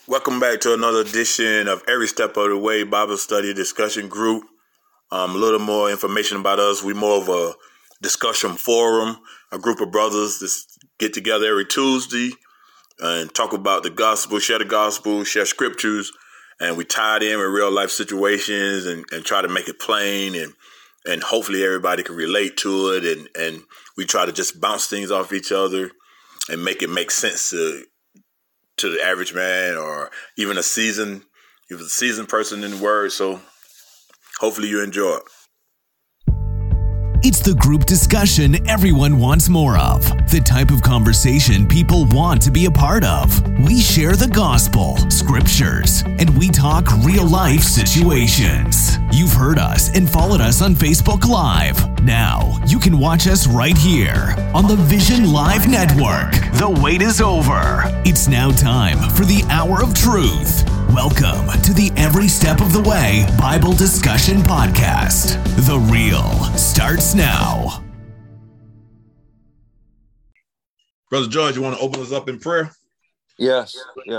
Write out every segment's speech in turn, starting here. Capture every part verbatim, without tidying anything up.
Welcome back to another edition of Every Step of the Way Bible Study Discussion Group. Um, a little more information about us. We're more of a discussion forum, a group of brothers that get together every Tuesday and talk about the gospel, share the gospel, share scriptures, and we tie it in with real life situations and, and try to make it plain, and and hopefully everybody can relate to it, and, and we try to just bounce things off each other and make it make sense to to the average man or even a seasoned, even a seasoned person in the word. So hopefully you enjoy it. It's the group discussion everyone wants more of. The type of conversation people want to be a part of. We share the gospel, scriptures, and we talk real life situations. You've heard us and followed us on Facebook Live. Now you can watch us right here on the Vision Live Network. The wait is over. It's now time for the Hour of Truth. Welcome to the Every Step of the Way Bible Discussion Podcast. The real starts now. Brother George, you want to open us up in prayer? Yes, yeah.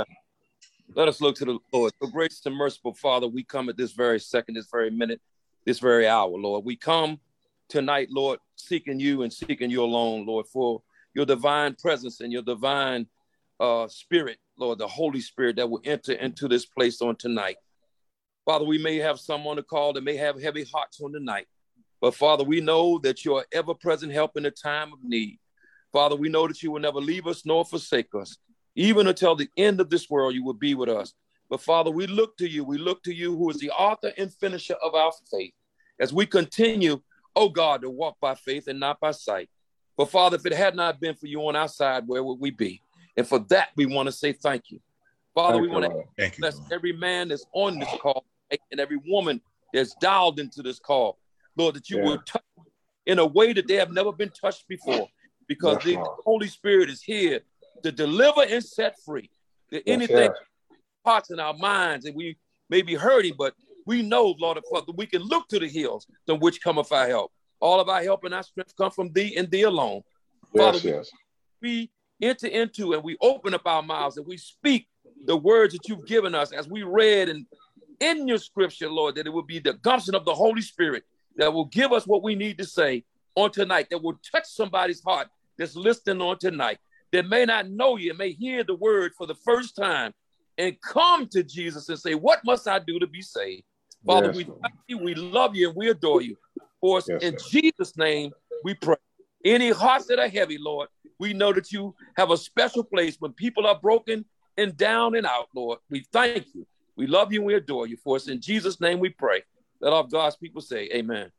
Let us look to the Lord. So gracious and merciful Father, we come at this very second, this very minute, this very hour, Lord. We come tonight, Lord, seeking you and seeking you alone, Lord, for your divine presence and your divine uh, spirit, Lord, the Holy Spirit that will enter into this place on tonight. Father, we may have some on the call that may have heavy hearts on the night, but Father, we know that you are ever-present help in the time of need. Father, we know that you will never leave us nor forsake us. Even until the end of this world, you will be with us. But Father, we look to you. We look to you who is the author and finisher of our faith as we continue, oh God, to walk by faith and not by sight. But Father, if it had not been for you on our side, where would we be? And for that, we want to say thank you. Father, thank we want to bless every man that's on this call and every woman that's dialed into this call. Lord, that you yeah. will touch in a way that they have never been touched before, because yes, the Holy Spirit is here to deliver and set free. That yes, anything yes. parts in our minds and we may be hurting, but we know, Lord, Father, we can look to the hills from which cometh our help. All of our help and our strength come from thee and thee alone. Yes, Father, yes. we enter into and we open up our mouths and we speak the words that you've given us as we read and in your scripture, Lord, that it will be the gumption of the Holy Spirit that will give us what we need to say on tonight, that will touch somebody's heart that's listening on tonight, that may not know you, may hear the word for the first time and come to Jesus and say, what must I do to be saved? Father, yes, we thank you, we love you, and we adore you. For us, yes, in sir. Jesus' name, we pray. Any hearts that are heavy, Lord, we know that you have a special place when people are broken and down and out, Lord. We thank you. We love you and we adore you. For us, in Jesus' name we pray. Let all God's people say amen.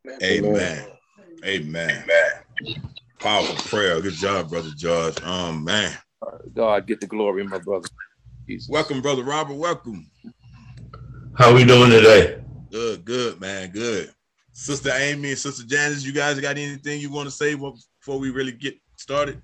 Amen. Amen. Amen. Powerful prayer. Good job, Brother George. Um, man. God, get the glory, my brother. Jesus. Welcome, Brother Robert. Welcome. How we doing today? Good, good, man. Good. Sister Amy and Sister Janice, you guys got anything you want to say before we really get started?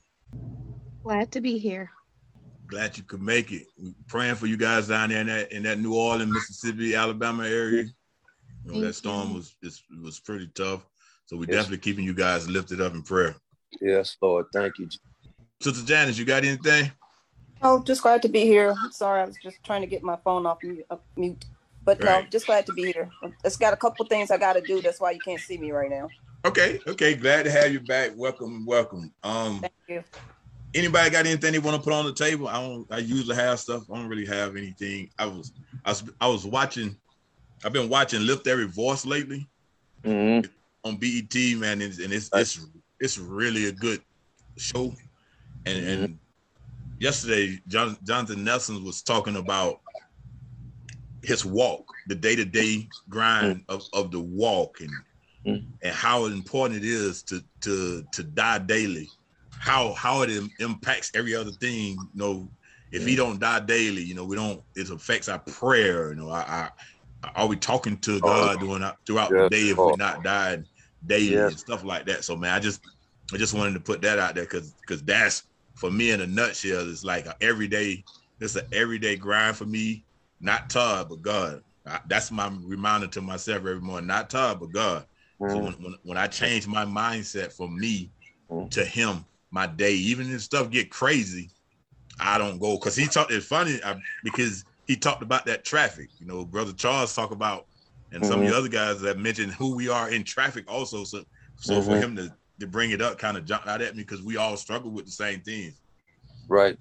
Glad to be here. Glad you could make it. We're praying for you guys down there in that in that New Orleans, Mississippi, Alabama area. You know, that storm was it was pretty tough. So we're yes. definitely keeping you guys lifted up in prayer. Yes, Lord. Thank you. Sister Janice, you got anything? Oh, just glad to be here. Sorry, I was just trying to get my phone off mute. But right. no, just glad to be here. It's got a couple things I got to do. That's why you can't see me right now. Okay, okay. Glad to have you back. Welcome, welcome. Um, Thank you. Anybody got anything they want to put on the table? I don't. I usually have stuff. I don't really have anything. I was, I was, I was watching. I've been watching Lift Every Voice lately mm-hmm. on B E T, man, and, and it's it's it's really a good show. And, mm-hmm. and yesterday, John, Jonathan Nelson was talking about his walk, the day-to-day grind mm-hmm. of, of the walk, and mm-hmm. and how important it is to to to die daily. How how it impacts every other thing. You know, if he don't die daily, you know, we don't. It affects our prayer. You know, I, I are we talking to God oh, doing throughout yes, the day if we're not dying daily yes. and stuff like that. So man, I just I just wanted to put that out there because because that's for me in a nutshell. It's like an everyday. It's an everyday grind for me. Not Todd, but God. I, that's my reminder to myself every morning. Not Todd, but God. Mm. So when, when when I change my mindset from me mm. to Him. My day, even if stuff get crazy, I don't go because he talked. It's funny I, because he talked about that traffic. You know, Brother Charles talked about, and some mm-hmm. of the other guys that mentioned who we are in traffic also. So, so mm-hmm. for him to to bring it up kind of jumped out at me because we all struggle with the same things. Right.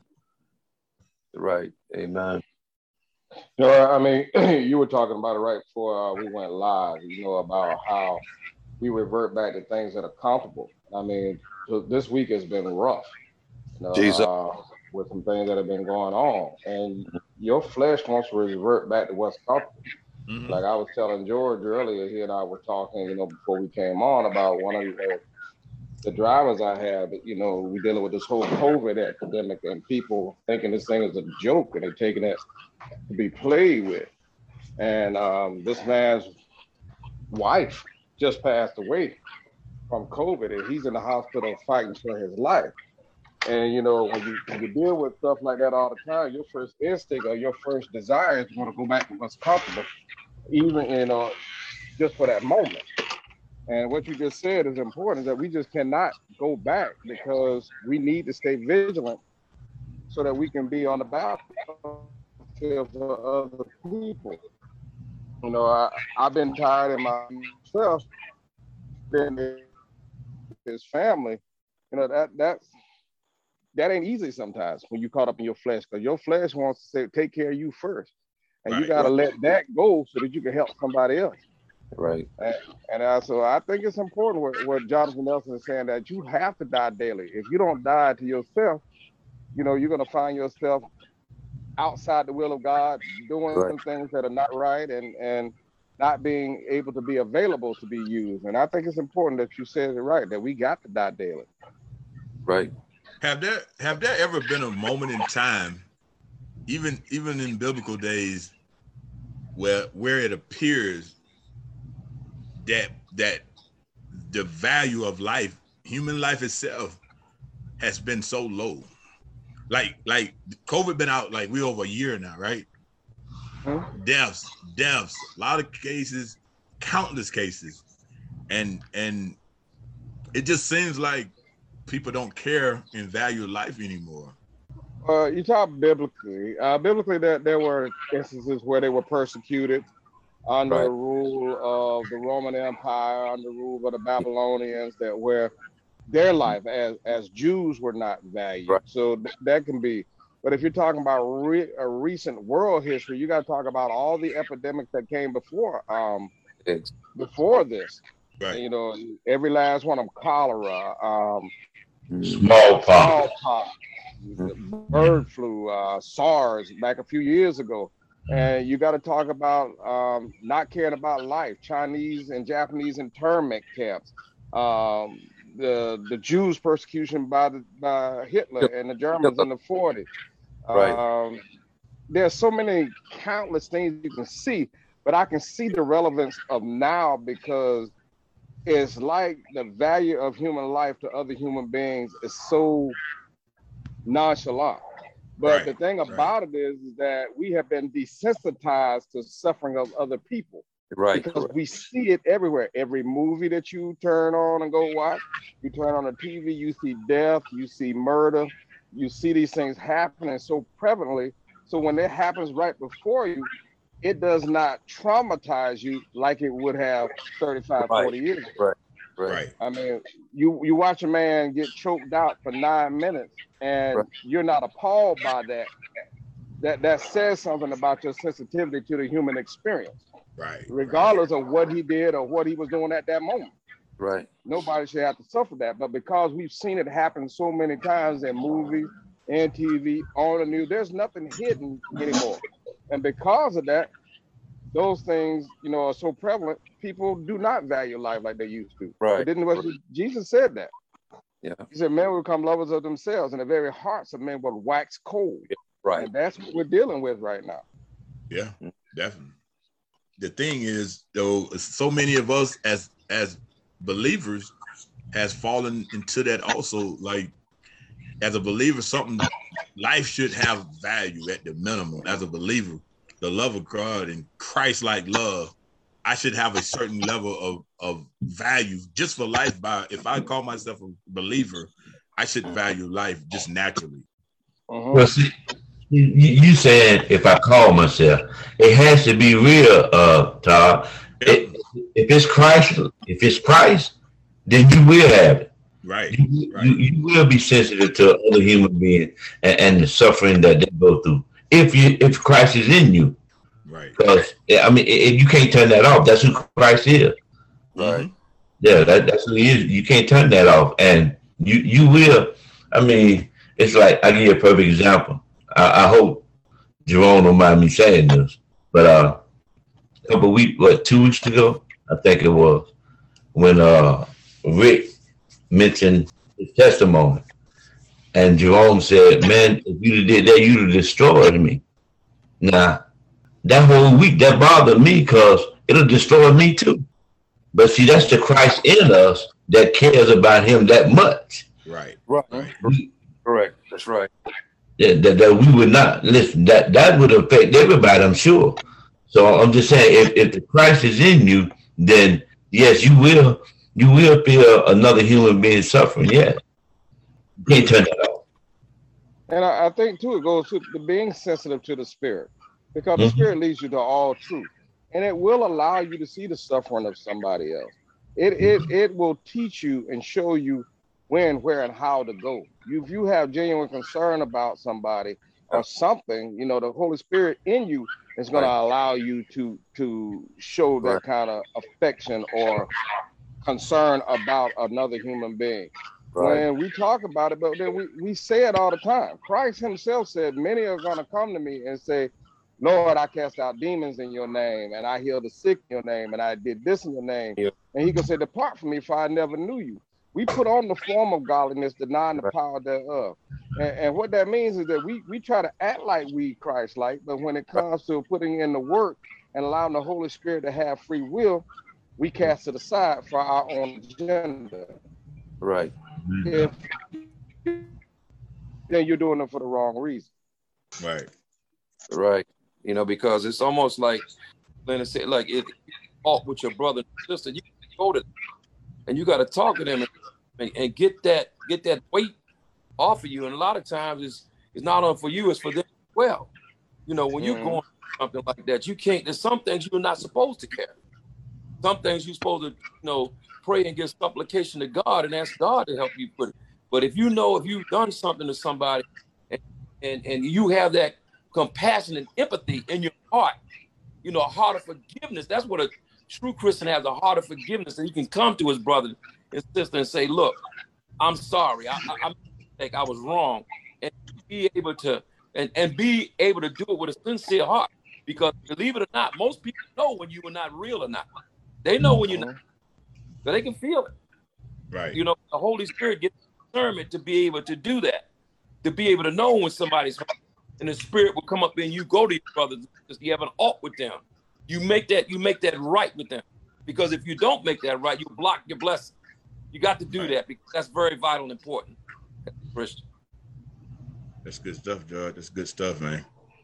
Right. Amen. You know, I mean, you were talking about it right before uh, we went live. You know about how we revert back to things that are comfortable. I mean, so this week has been rough. You know, Jesus. Uh, with some things that have been going on, and your flesh wants to revert back to what's comfortable. Mm-hmm. Like I was telling George earlier, he and I were talking, you know, before we came on about one of the, the drivers I have. You know, we're dealing with this whole COVID epidemic, and people thinking this thing is a joke, and they're taking it to be played with. And um, this man's wife just passed away from COVID, and he's in the hospital fighting for his life. And, you know, when you, when you deal with stuff like that all the time, your first instinct or your first desire is to want to go back to what's comfortable, even, you know, just for that moment. And what you just said is important, is that we just cannot go back because we need to stay vigilant so that we can be on the battlefield for other people. You know, I, I've been tired in myself, been his family, you know, that that's, that ain't easy sometimes when you caught up in your flesh, because your flesh wants to say, take care of you first. And right, you got to right. let that go so that you can help somebody else. Right. And, and uh, so I think it's important what, what Jonathan Nelson is saying, that you have to die daily. If you don't die to yourself, you know, you're going to find yourself outside the will of God, doing right. things that are not right, and, and not being able to be available to be used. And I think it's important that you said it right, that we got to die daily. Right. Have there have there ever been a moment in time, even even in biblical days, where where it appears that that the value of life, human life itself, has been so low? Like like COVID been out like we over a year now, right? Mm-hmm. Deaths, deaths, a lot of cases, countless cases, and and it just seems like people don't care and value life anymore. Uh, you talk biblically. Uh, biblically, there, there were instances where they were persecuted under right. the rule of the Roman Empire, under the rule of the Babylonians, that where their life as as Jews were not valued. Right. So th- that can be. But if you're talking about re- a recent world history, you got to talk about all the epidemics that came before um, before this. Right. You know, every last one of them, cholera, um, smallpox, smallpox, bird flu, uh, SARS back a few years ago. And you got to talk about um, not caring about life, Chinese and Japanese internment camps, um, the the Jews' persecution by the, by Hitler and the Germans in the forties. Right. Um, there's so many countless things you can see, but I can see the relevance of now because it's like the value of human life to other human beings is so nonchalant. But right, the thing about right. it is, is that we have been desensitized to suffering of other people. Right. Because right. we see it everywhere. Every movie that you turn on and go watch, you turn on the T V, you see death, you see murder, you see these things happening so prevalently. So when it happens right before you, it does not traumatize you like it would have thirty-five, right. forty years ago. Right. Right. I mean, you you watch a man get choked out for nine minutes and right. you're not appalled by that. That that says something about your sensitivity to the human experience. Right. Regardless right. of what he did or what he was doing at that moment. Right. Nobody should have to suffer that. But because we've seen it happen so many times in movies and T V, on the news, there's nothing hidden anymore. And because of that, those things, you know, are so prevalent, people do not value life like they used to. Right. But didn't what Jesus said that. Yeah. He said, men will become lovers of themselves, and the very hearts of men will wax cold. Right. And that's what we're dealing with right now. Yeah, definitely. The thing is, though, so many of us as as believers has fallen into that also. Like, as a believer, something life should have value at the minimum. As a believer, the love of God and Christ-like love, I should have a certain level of, of value just for life. By if I call myself a believer, I should value life just naturally. Uh-huh. Well, see, you, you saying if I call myself, it has to be real, uh, Todd. It, if it's Christ, if it's Christ, then you will have it. Right. You, right. you, you will be sensitive to other human beings and, and the suffering that they go through. If you, if Christ is in you, right? Because I mean, it, you can't turn that off. That's who Christ is. Right. Yeah, that, that's who he is. You can't turn that off, and you you will. I mean, it's like I give you a perfect example. I, I hope Jerome don't mind me saying this, but uh, a couple weeks, what, two weeks ago, I think it was, when uh Rick mentioned his testimony, and Jerome said, "Man, if you did that, you'd have destroyed me." Now, that whole week that bothered me because it'll destroy me too. But see, that's the Christ in us that cares about him that much. Right. Right. right. Correct. That's right. That, that, that we would not listen. That that would affect everybody, I'm sure. So I'm just saying, if, if the Christ is in you, then yes, you will you will feel another human being suffering. Yeah, you can't turn that off. And I, I think too, it goes to the being sensitive to the Spirit, because the mm-hmm. Spirit leads you to all truth, and it will allow you to see the suffering of somebody else. It mm-hmm. it it will teach you and show you when, where, and how to go. You, if you have genuine concern about somebody or something, you know, the Holy Spirit in you is going right. to allow you to to show that right. kind of affection or concern about another human being. Right. When we talk about it, but then we, we say it all the time. Christ himself said, many are going to come to me and say, "Lord, I cast out demons in your name, and I healed the sick in your name, and I did this in your name." Yeah. And he can say, "Depart from me, for I never knew you." We put on the form of godliness, denying the power thereof. And, and what that means is that we, we try to act like we Christ-like, but when it comes to putting in the work and allowing the Holy Spirit to have free will, we cast it aside for our own agenda. Right. If, then you're doing it for the wrong reason. Right. Right. You know, because it's almost like, Leonard said, like if you talk with your brother and sister, you go to them and you got to talk to them and, and get that get that weight off of you. And a lot of times it's it's not only for you, it's for them as well. You know, when mm-hmm. you're going through something like that, you can't, there's some things you're not supposed to carry. Some things you're supposed to, you know, pray and give supplication to God and ask God to help you put it. But if you know, if you've done something to somebody and, and, and you have that compassion and empathy in your heart, you know, a heart of forgiveness, that's what a true Christian has, a heart of forgiveness, and he can come to his brother and sister and say, "Look, I'm sorry. I, I, I think I was wrong," and be able to and, and be able to do it with a sincere heart. Because believe it or not, most people know when you are not real or not. They know when you're not, but they can feel it. Right. You know, the Holy Spirit gets discernment to be able to do that, to be able to know when somebody's hurt. And the Spirit will come up and you go to your brothers because you have an ought with them. You make that, you make that right with them. Because if you don't make that right, you block your blessing. You got to do right. that because that's very vital and important. Christian. That's good stuff, George. That's good stuff, man.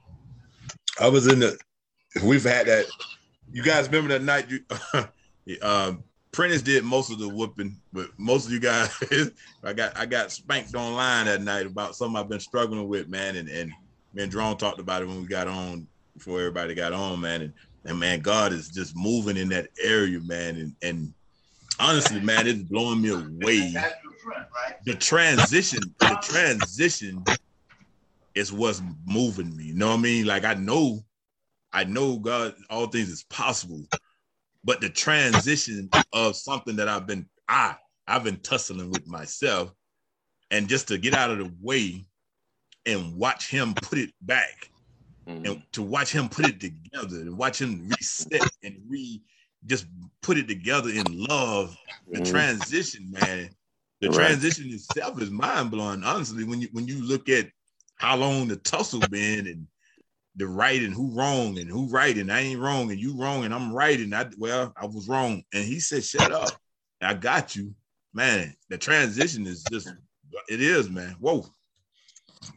I was in the, we've had that, you guys remember that night you, um, Prentice did most of the whooping, but most of you guys, I got I got spanked online that night about something I've been struggling with, man. And and me and Jerome talked about it when we got on, before everybody got on, man. And, and man, God is just moving in that area, man. And and honestly, man, it's blowing me away. The transition, the transition is what's moving me. You know what I mean? Like I know, I know God, all things is possible. But the transition of something that I've been, I, I've been tussling with myself, and just to get out of the way and watch him put it back, mm-hmm. and to watch him put it together, and watch him reset and re, just put it together in love. The mm-hmm. transition, man, the right. transition itself is mind blowing. Honestly, when you when you look at how long the tussle been and the right and who wrong and who right and I ain't wrong and you wrong and I'm right and I well I was wrong and he said shut up, I got you, man. The transition is just, it is, man. Whoa. A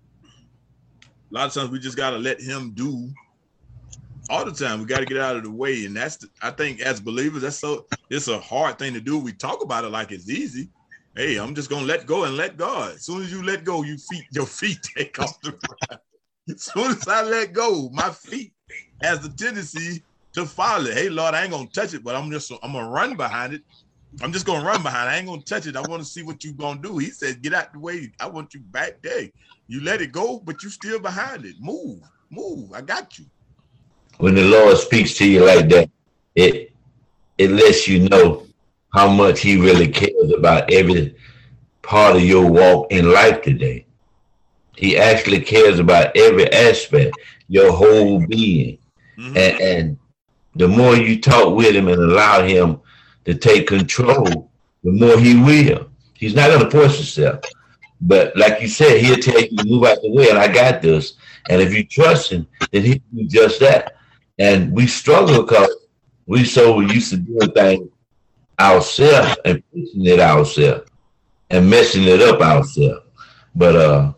lot of times we just gotta let him do. All the time we got to get out of the way, and that's the, I think as believers that's so it's a hard thing to do. We talk about it like it's easy, hey, I'm just gonna let go and let God. As soon as you let go, you feet your feet take off the ground. As soon as I let go, my feet has the tendency to follow it. Hey, Lord, I ain't gonna touch it, but I'm just I'm gonna run behind it. I'm just gonna run behind it. I ain't gonna touch it. I want to see what you gonna do. He said, get out the way. I want you back there. You let it go, but you still behind it. Move, move. I got you. When the Lord speaks to you like that, it it lets you know how much he really cares about every part of your walk in life today. He actually cares about every aspect, your whole being. Mm-hmm. And, and the more you talk with him and allow him to take control, the more he will. He's not going to force himself. But like you said, he'll tell you to move out the way, and I got this. And if you trust him, then he'll do just that. And we struggle because we so used to doing things ourselves and fixing it ourselves and messing it up ourselves. But uh,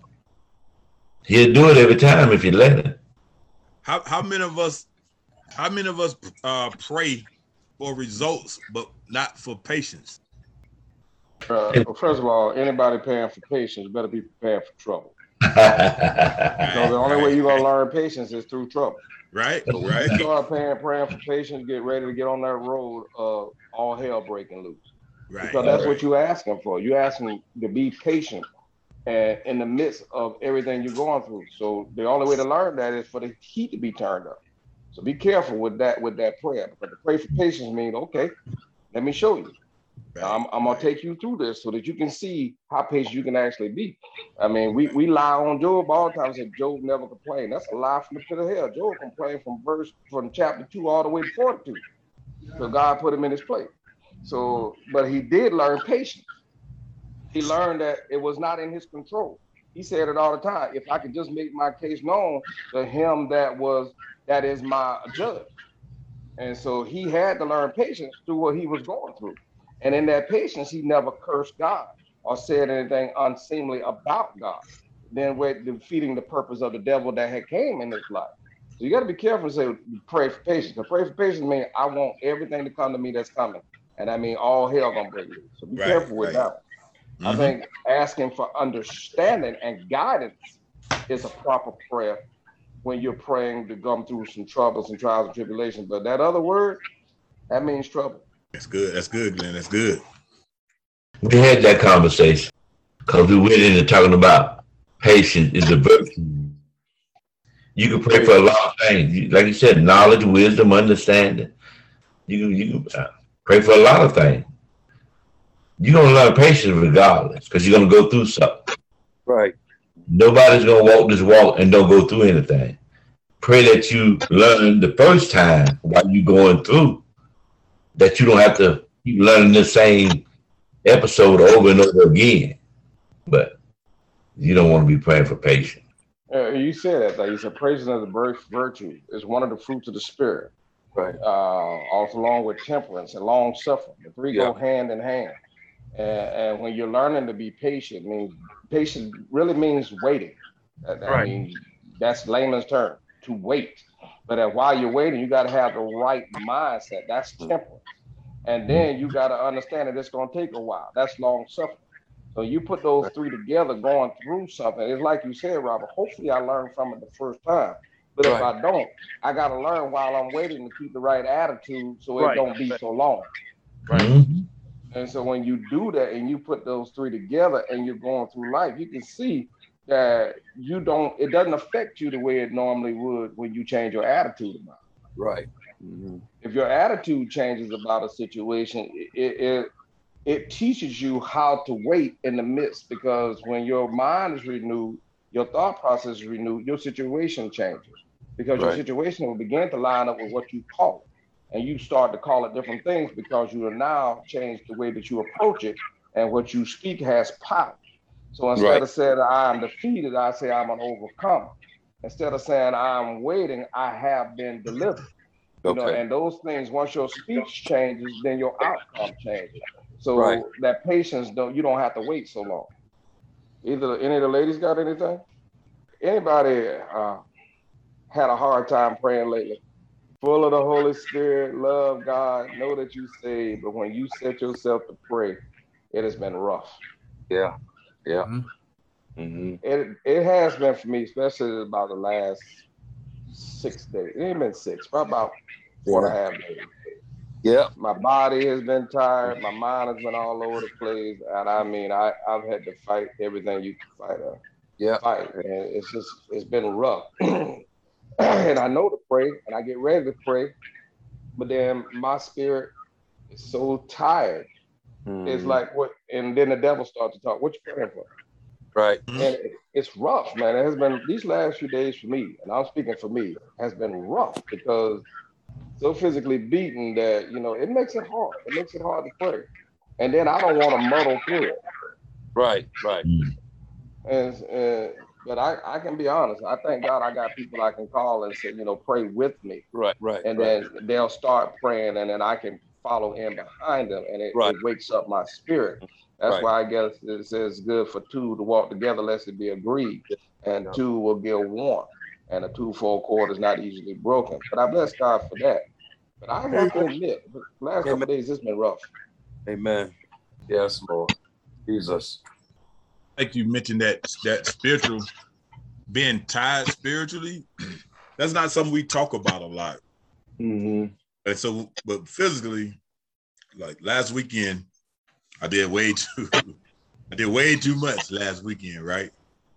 he'll do it every time if you let him. How how many of us how many of us uh, pray for results but not for patience? Uh, well, first of all, anybody paying for patience better be prepared for trouble. So the only right, way you're gonna right. learn patience is through trouble. Right, so when right. you start paying, praying for patience, get ready to get on that road of all hell breaking loose. Right. Because that's right. what you're asking for. You're asking to be patient and in the midst of everything you're going through. So the only way to learn that is for the heat to be turned up. So be careful with that with that prayer. Because to pray for patience means, okay, let me show you. Right. I'm, I'm gonna take you through this so that you can see how patient you can actually be. I mean, we, we lie on Job all the time and say Job never complained. That's a lie from the pit of hell. Job complained from verse from chapter two all the way to forty-two. So God put him in his place. So, but he did learn patience. He learned that it was not in his control. He said it all the time. If I could just make my case known to him that was that is my judge. And so he had to learn patience through what he was going through. And in that patience, he never cursed God or said anything unseemly about God. Then we're defeating the purpose of the devil that had came in his life. So you got to be careful to say, pray for patience. Because pray for patience means I want everything to come to me that's coming. And I mean, all hell going to break loose. So be right, careful with right. that. Mm-hmm. I think asking for understanding and guidance is a proper prayer when you're praying to come through some troubles and trials and tribulations. But that other word, that means trouble. That's good. That's good, Glenn. That's good. We had that conversation because we went into talking about patience is a virtue. You can pray for a lot of things. Like you said, knowledge, wisdom, understanding. You can, you can pray for a lot of things. You're going to learn patience regardless because you're going to go through something. Right. Nobody's going to walk this walk and don't go through anything. Pray that you learn the first time while you're going through, that you don't have to keep learning the same episode over and over again. But you don't want to be praying for patience. Uh, you said that, like you said, praise is a virtue. It's one of the fruits of the spirit. Right. Uh, also along with temperance and long suffering. The three yeah. go hand in hand. And, and when you're learning to be patient, means patience really means waiting. That, that right. means that's layman's term, to wait. But uh, while you're waiting, you got to have the right mindset. That's temperance. And then you got to understand that it's going to take a while. That's long suffering. So you put those three together going through something. It's like you said, Robert, hopefully I learned from it the first time. But right. if I don't, I got to learn while I'm waiting to keep the right attitude so it right. don't be so long. Right. Mm-hmm. And so when you do that and you put those three together and you're going through life, you can see that you don't, it doesn't affect you the way it normally would when you change your attitude about it. Right. Mm-hmm. If your attitude changes about a situation, it, it it teaches you how to wait in the midst, because when your mind is renewed, your thought process is renewed, your situation changes, because right. your situation will begin to line up with what you call it. And you start to call it different things because you have now changed the way that you approach it, and what you speak has power. So instead right. of saying I'm defeated, I say I'm an overcomer. Instead of saying I'm waiting, I have been delivered. You okay. know, and those things, once your speech changes, then your outcome changes. So right. that patience, don't you don't have to wait so long. Either any of the ladies got anything? Anybody uh, had a hard time praying lately? Full of the Holy Spirit, love God, know that you saved, but when you set yourself to pray, it has been rough. Yeah, yeah. Mm-hmm. Mm-hmm. It it has been for me, especially about the last six days. It ain't been six, probably about four yeah. and a half days. Yeah. My body has been tired. My mind has been all over the place. And I mean, I, I've had to fight everything you can fight. Uh, yeah. Fight. And it's just, it's been rough. And I know to pray and I get ready to pray. But then my spirit is so tired. Mm. It's like what, and then the devil starts to talk. What you praying for? Right. And it, it's rough, man. It has been, these last few days for me, and I'm speaking for me, has been rough because so physically beaten that, you know, it makes it hard. It makes it hard to pray. And then I don't want to muddle through it. Right, right. And, uh, but I, I can be honest. I thank God I got people I can call and say, you know, pray with me. Right, right. And right. then they'll start praying and then I can follow in behind them. And it, right. it wakes up my spirit. That's right. why I guess it says good for two to walk together, lest it be agreed. And yeah. two will give one. And a two-fold cord is not easily broken. But I bless God for that. But I have to admit, the last couple of days, it's been rough. Amen. Yes, Lord. Jesus. Like you mentioned that that spiritual, being tired spiritually, that's not something we talk about a lot. Mm-hmm. And so, but physically, like last weekend, I did way too, I did way too much last weekend, right?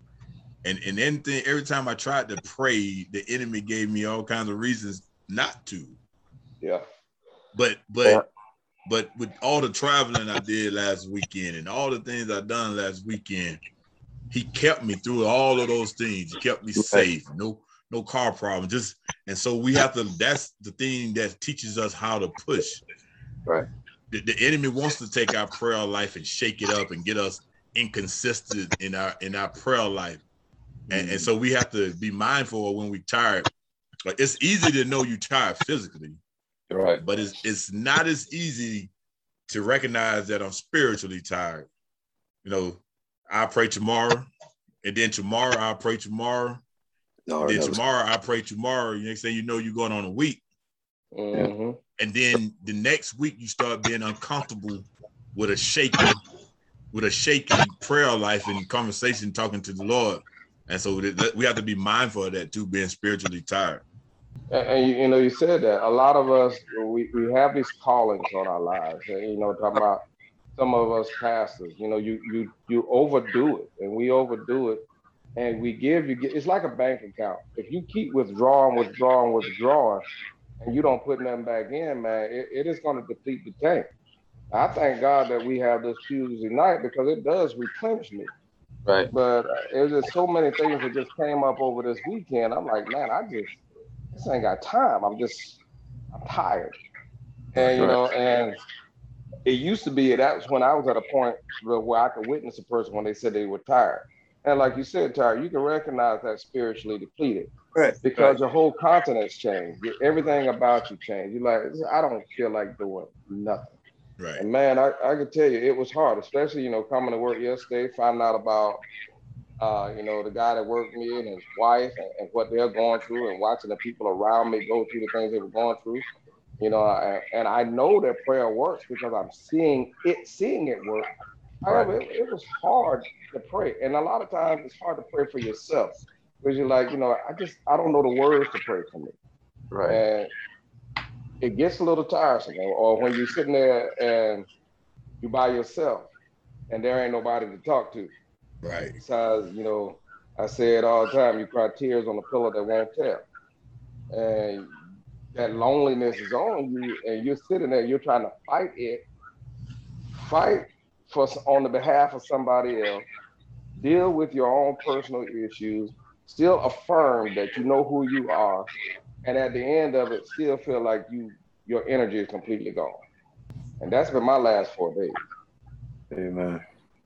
And and anything, every time I tried to pray, the enemy gave me all kinds of reasons not to. Yeah. But but yeah. but with all the traveling I did last weekend and all the things I done last weekend, he kept me through all of those things. He kept me safe. No no car problem. Just and so we have to. That's the thing that teaches us how to push. Right. The, the enemy wants to take our prayer life and shake it up and get us inconsistent in our in our prayer life. And, and so we have to be mindful of when we're tired. Like it's easy to know you're tired physically, right? But it's it's not as easy to recognize that I'm spiritually tired. You know, I pray tomorrow, and then tomorrow I pray tomorrow, no, then tomorrow I pray tomorrow. Next thing you know, you're going on a week, mm-hmm. and then the next week you start being uncomfortable with a shaking, with a shaking prayer life and conversation, talking to the Lord. And so we have to be mindful of that too, being spiritually tired. And, and you, you know, you said that a lot of us, we, we have these callings on our lives. And, you know, talking about some of us pastors, you know, you you you overdo it, and we overdo it, and we give you. It's like a bank account. If you keep withdrawing, withdrawing, withdrawing, and you don't put nothing back in, man, it, it is going to deplete the tank. I thank God that we have this Tuesday night because it does replenish me. Right. But uh, there's just so many things that just came up over this weekend. I'm like, man, I just, this ain't got time. I'm just, I'm tired. And, you right. know, and it used to be, that's when I was at a point where I could witness a person when they said they were tired. And like you said, tired, you can recognize that spiritually depleted. Right. Because right. your whole countenance changed. Everything about you changed. You're like, I don't feel like doing nothing. Right. And man, I, I can tell you, it was hard, especially, you know, coming to work yesterday, finding out about, uh, you know, the guy that worked me and his wife and, and what they're going through, and watching the people around me go through the things they were going through, you know, and, and I know that prayer works because I'm seeing it, seeing it work. However, it, it was hard to pray. And a lot of times it's hard to pray for yourself because you're like, you know, I just, I don't know the words to pray for me. Right. And it gets a little tiresome, or when you're sitting there and you by yourself and there ain't nobody to talk to. Right. Besides, you know, I say it all the time, you cry tears on a pillow that won't tell. And that loneliness is on you, and you're sitting there, you're trying to fight it, fight for on the behalf of somebody else, deal with your own personal issues, still affirm that you know who you are, and at the end of it, still feel like you your energy is completely gone. And that's been my last four days. Amen.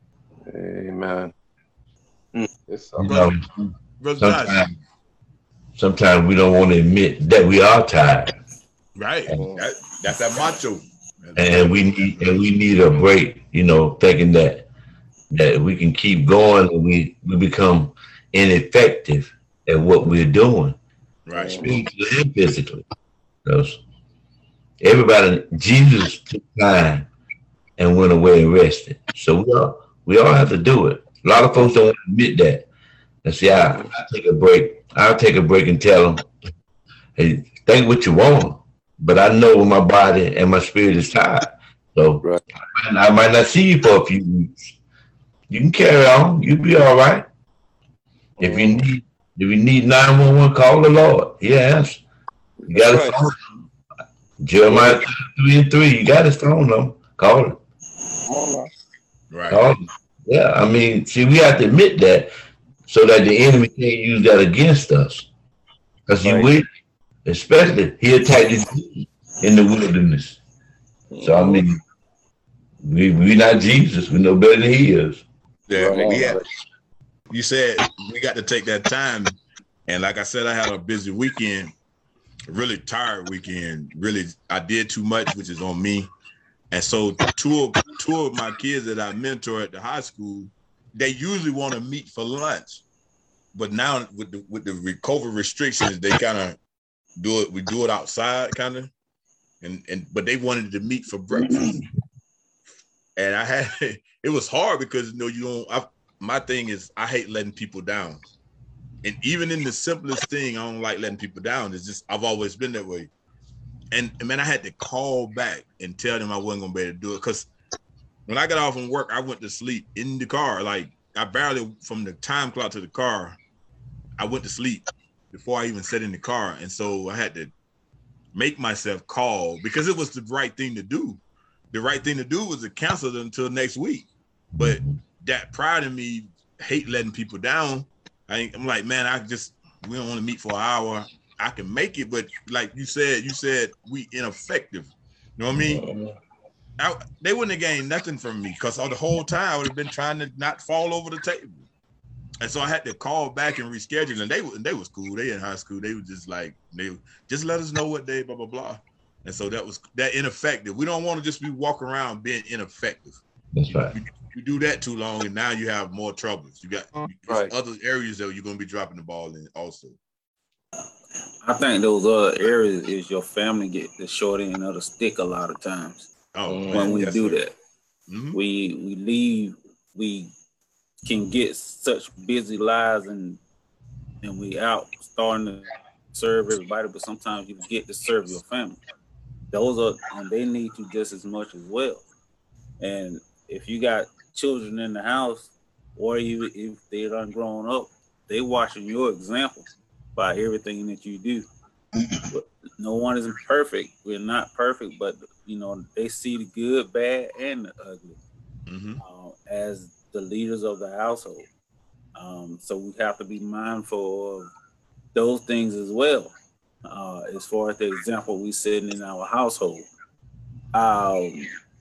Amen. It's you know, sometimes, sometimes we don't want to admit that we are tired. Right. That, that's that macho. And we need and we need a break, you know, thinking that that we can keep going and we, we become ineffective at what we're doing. Right. Spiritually and physically. Because everybody, Jesus took time and went away and rested. So we all we all have to do it. A lot of folks don't want to admit that. And see, I, I take a break. I'll take a break and tell them, hey, think what you want, but I know my body and my spirit is tired. So right. I, might, I might not see you for a few weeks. You can carry on. You'll be all right. If you need if you need nine one one, call the Lord. He answers. You got his phone number. Jeremiah three and three. You got his phone number. Call him. Right. Call him. Yeah, I mean, see, we have to admit that so that the enemy can't use that against us. Because right. he will, especially he attacked you in the wilderness. So I mean, we we not Jesus. We know better than he is. Yeah, right. we had, you said we got to take that time, and like I said, I had a busy weekend, really tired weekend. Really, I did too much, which is on me. And so two of two of my kids that I mentor at the high school, they usually want to meet for lunch, but now with the with the COVID restrictions, they kind of do it. We do it outside, kind of, and and but they wanted to meet for breakfast, and I had it was hard because you know you don't. I, my thing is I hate letting people down, and even in the simplest thing, I don't like letting people down. It's just I've always been that way. And, and man, I had to call back and tell them I wasn't gonna be able to do it because when I got off from work, I went to sleep in the car. Like I barely from the time clock to the car, I went to sleep before I even sat in the car. And so I had to make myself call because it was the right thing to do. The right thing to do was to cancel it until next week. But that pride in me hate letting people down. I, I'm like, man, I just we don't want to meet for an hour. I can make it, but like you said, you said we ineffective. You know what I mean? I, they wouldn't have gained nothing from me because all the whole time I would have been trying to not fall over the table. And so I had to call back and reschedule. And they they was cool. They in high school. They were just like, they just let us know what day, blah, blah, blah. And so that was that ineffective. We don't want to just be walking around being ineffective. That's right. You, you do that too long and now you have more troubles. You got right. other areas that you're going to be dropping the ball in also. I think those other areas is your family get the short end of the stick a lot of times. Oh, when man, we yes, do sir. that, mm-hmm. we we leave, we can get such busy lives and and we out starting to serve everybody, but sometimes you get to serve your family. Those are and they need to just as much as well. And if you got children in the house, or even if they done grown up, they watching your example by everything that you do. But no one is perfect. We're not perfect, but you know they see the good, bad, and the ugly mm-hmm. uh, as the leaders of the household. Um, so we have to be mindful of those things as well. Uh, as far as the example we set in our household, um,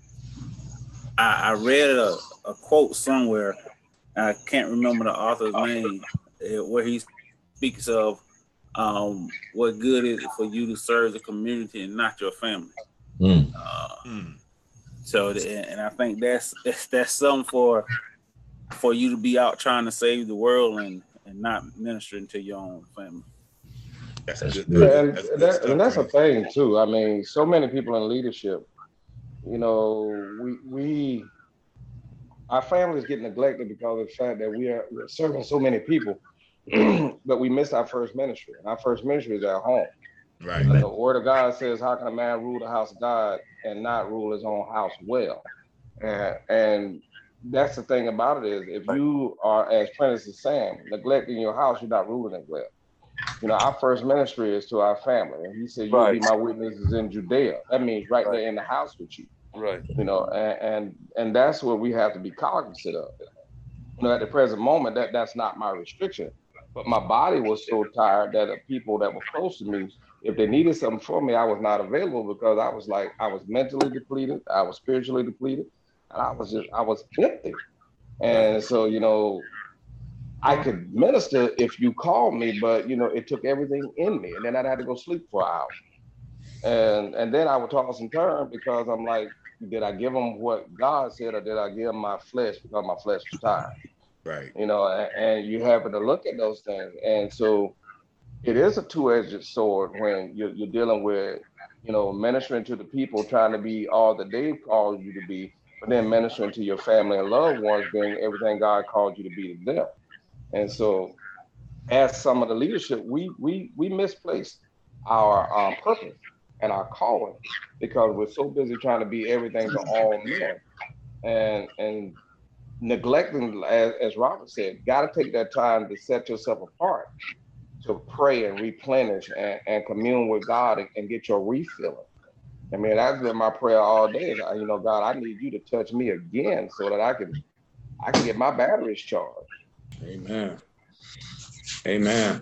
I, I read a, a quote somewhere. I can't remember the author's name, where he speaks of um, what good is it for you to serve the community and not your family. Mm. Uh, mm. So, and I think that's that's, that's something for for you to be out trying to save the world and, and not ministering to your own family. That's good. Yeah, and, that's, that, and that's a thing too. I mean, so many people in leadership, you know, we we our families get neglected because of the fact that we are we're serving so many people. But we missed our first ministry, and our first ministry is at home. Right. And the word of God says, how can a man rule the house of God and not rule his own house well? And, and that's the thing about it is, if you are, as Prentice is saying, neglecting your house, you're not ruling it well. You know, our first ministry is to our family. And he said, you'll right. be my witnesses in Judea. That means right, right there in the house with you. Right. You know, and, and and that's what we have to be cognizant of. You know, at the present moment, that, that's not my restriction. But my body was so tired that the people that were close to me, if they needed something from me, I was not available because I was like, I was mentally depleted, I was spiritually depleted, and I was just, I was empty. And so, you know, I could minister if you called me, but, you know, it took everything in me. And then I'd have to go sleep for an hour. And, and then I would toss and turn because I'm like, did I give them what God said, or did I give them my flesh because my flesh was tired? Right. You know, and, and you happen to look at those things. And so it is a two-edged sword when you're, you're dealing with, you know, ministering to the people, trying to be all that they've called you to be, but then ministering to your family and loved ones, being everything God called you to be to them. And so, as some of the leadership, we we we misplaced our um, purpose and our calling because we're so busy trying to be everything to all men, and and neglecting, as, as Robert said, got to take that time to set yourself apart, to pray and replenish and, and commune with God and, and get your refilling. I mean, that's been my prayer all day. Is, you know, God, I need you to touch me again so that I can I can get my batteries charged. Amen. Amen.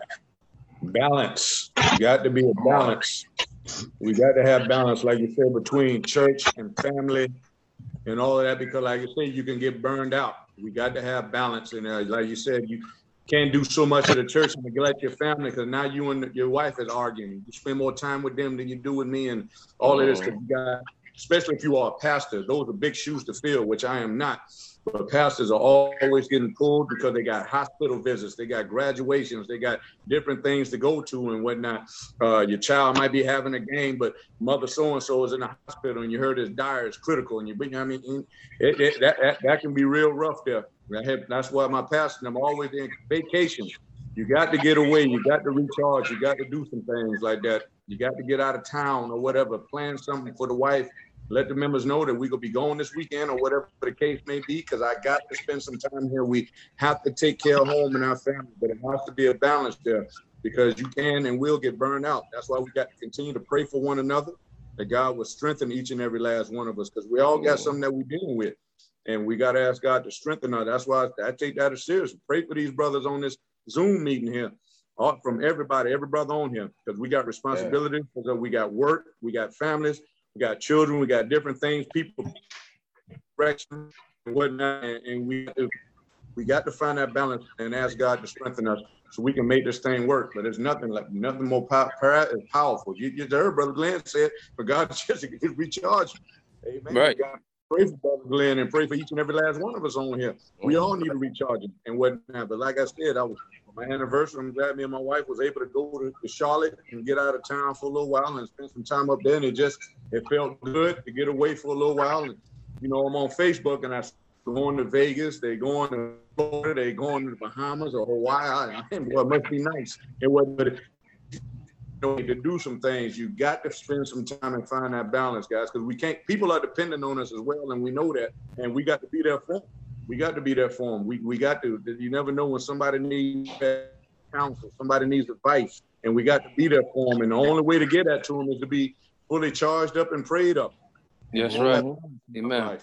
Balance. You got to be a balance. We got to have balance, like you said, between church and family and all of that, because like you said, you can get burned out. We got to have balance. And uh, like you said, you can't do so much of the church and neglect your family, because now you and your wife is arguing. You spend more time with them than you do with me and all of this. Cause you got, especially if you are a pastor, those are big shoes to fill, which I am not. But pastors are always getting pulled because they got hospital visits, they got graduations, they got different things to go to and whatnot. Uh, your child might be having a game, but mother so-and-so is in the hospital and you heard his dire is critical. And you, you know, I mean, it, it, that, that, that can be real rough there. That's why my pastor, I'm always in vacation. You got to get away. You got to recharge. You got to do some things like that. You got to get out of town or whatever, plan something for the wife. Let the members know that we're going to be going this weekend or whatever the case may be, because I got to spend some time here. We have to take care of home and our family, but it has to be a balance there, because you can and will get burned out. That's why we got to continue to pray for one another, that God will strengthen each and every last one of us, because we all got something that we're dealing with, and we got to ask God to strengthen us. That's why I take that as serious. Pray for these brothers on this Zoom meeting here, all, from everybody, every brother on here, because we got responsibility, because we got work, we got families, we got children, we got different things, people, direction, and whatnot, and, and we we got to find that balance and ask God to strengthen us so we can make this thing work. But there's nothing like nothing more pow- powerful. You, you heard Brother Glenn said, for God just to recharge. Amen. Right. God, pray for Brother Glenn and pray for each and every last one of us on here. We all need to recharge and whatnot. But like I said, I was my anniversary. I'm glad me and my wife was able to go to, to Charlotte and get out of town for a little while and spend some time up there. And it just, it felt good to get away for a little while. And, you know, I'm on Facebook and I going to Vegas, they going to Florida, they going to the Bahamas or Hawaii. Well, it must be nice. It wasn't, but you know, to do some things, you got to spend some time and find that balance, guys, because we can't, people are dependent on us as well. And we know that, and we got to be there for them. We got to be there for them. We we got to. You never know when somebody needs counsel, somebody needs advice, and we got to be there for them. And the only way to get that to them is to be fully charged up and prayed up. Yes, right. Amen.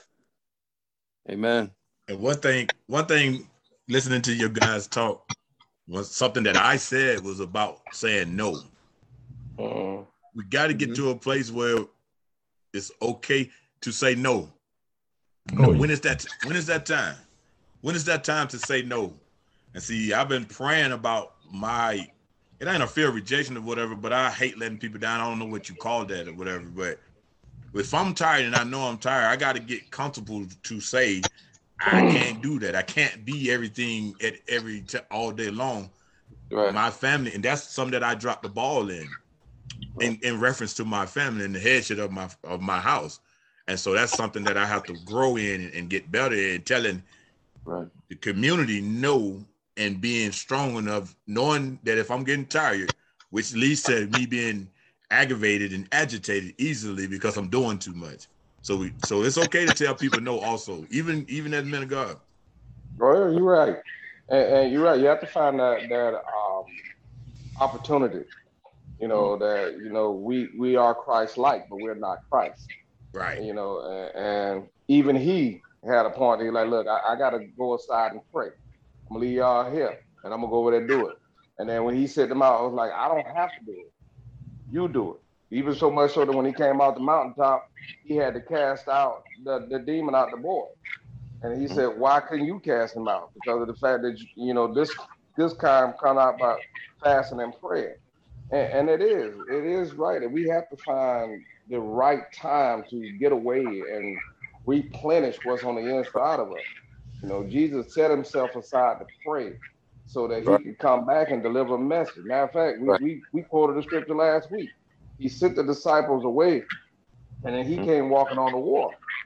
Amen. And one thing, one thing, listening to your guys talk, was something that I said was about saying no. Uh, we got to get mm-hmm. to a place where it's okay to say no. No. When is that? When is that time? When is that time to say no? And see, I've been praying about my. It ain't a fear of rejection or whatever, but I hate letting people down. I don't know what you call that or whatever. But if I'm tired and I know I'm tired, I got to get comfortable to say I can't do that. I can't be everything at every t- all day long. Right. My family, and that's something that I dropped the ball in, in, in reference to my family and the headship of my of my house. And so that's something that I have to grow in and get better in, telling right. the community no, and being strong enough, knowing that if I'm getting tired, which leads to me being aggravated and agitated easily because I'm doing too much. So we, so it's okay to tell people no also, even even as men of God. Oh, you're right. And, and you're right. You have to find that, that um, opportunity, you know, that, you know, we, we are Christ-like, but we're not Christ. Right. You know, and, and even he had a point. He's like, look, I, I got to go aside and pray. I'm going to leave y'all here, and I'm going to go over there and do it. And then when he set them out, I was like, I don't have to do it. You do it. Even so much so that when he came out the mountaintop, he had to cast out the, the demon out the boy. And he said, why couldn't you cast him out? Because of the fact that, you know, this this kind come out by fasting and prayer. And, and it is. It is right. And we have to find the right time to get away and replenish what's on the inside of us. You know, Jesus set himself aside to pray so that he right. could come back and deliver a message. Matter of fact, we, right. we, we quoted the scripture last week. He sent the disciples away, and then he came walking on the water.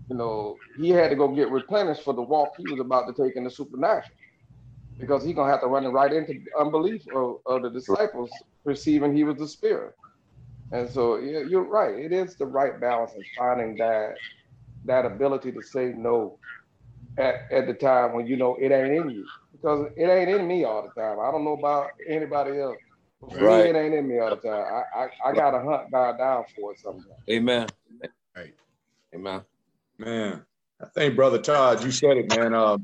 you know, he had to go get replenished for the walk he was about to take in the supernatural, because he's gonna have to run it right into unbelief of, of the disciples perceiving he was the Spirit. And so, yeah, you're right. It is the right balance in finding that that ability to say no at, at the time when you know it ain't in you, because it ain't in me all the time. I don't know about anybody else. For Right. me, it ain't in me all the time. I I, I gotta hunt God down for it sometimes. Amen. Right. Amen. Man, I think Brother Todd, you said it, man. Um,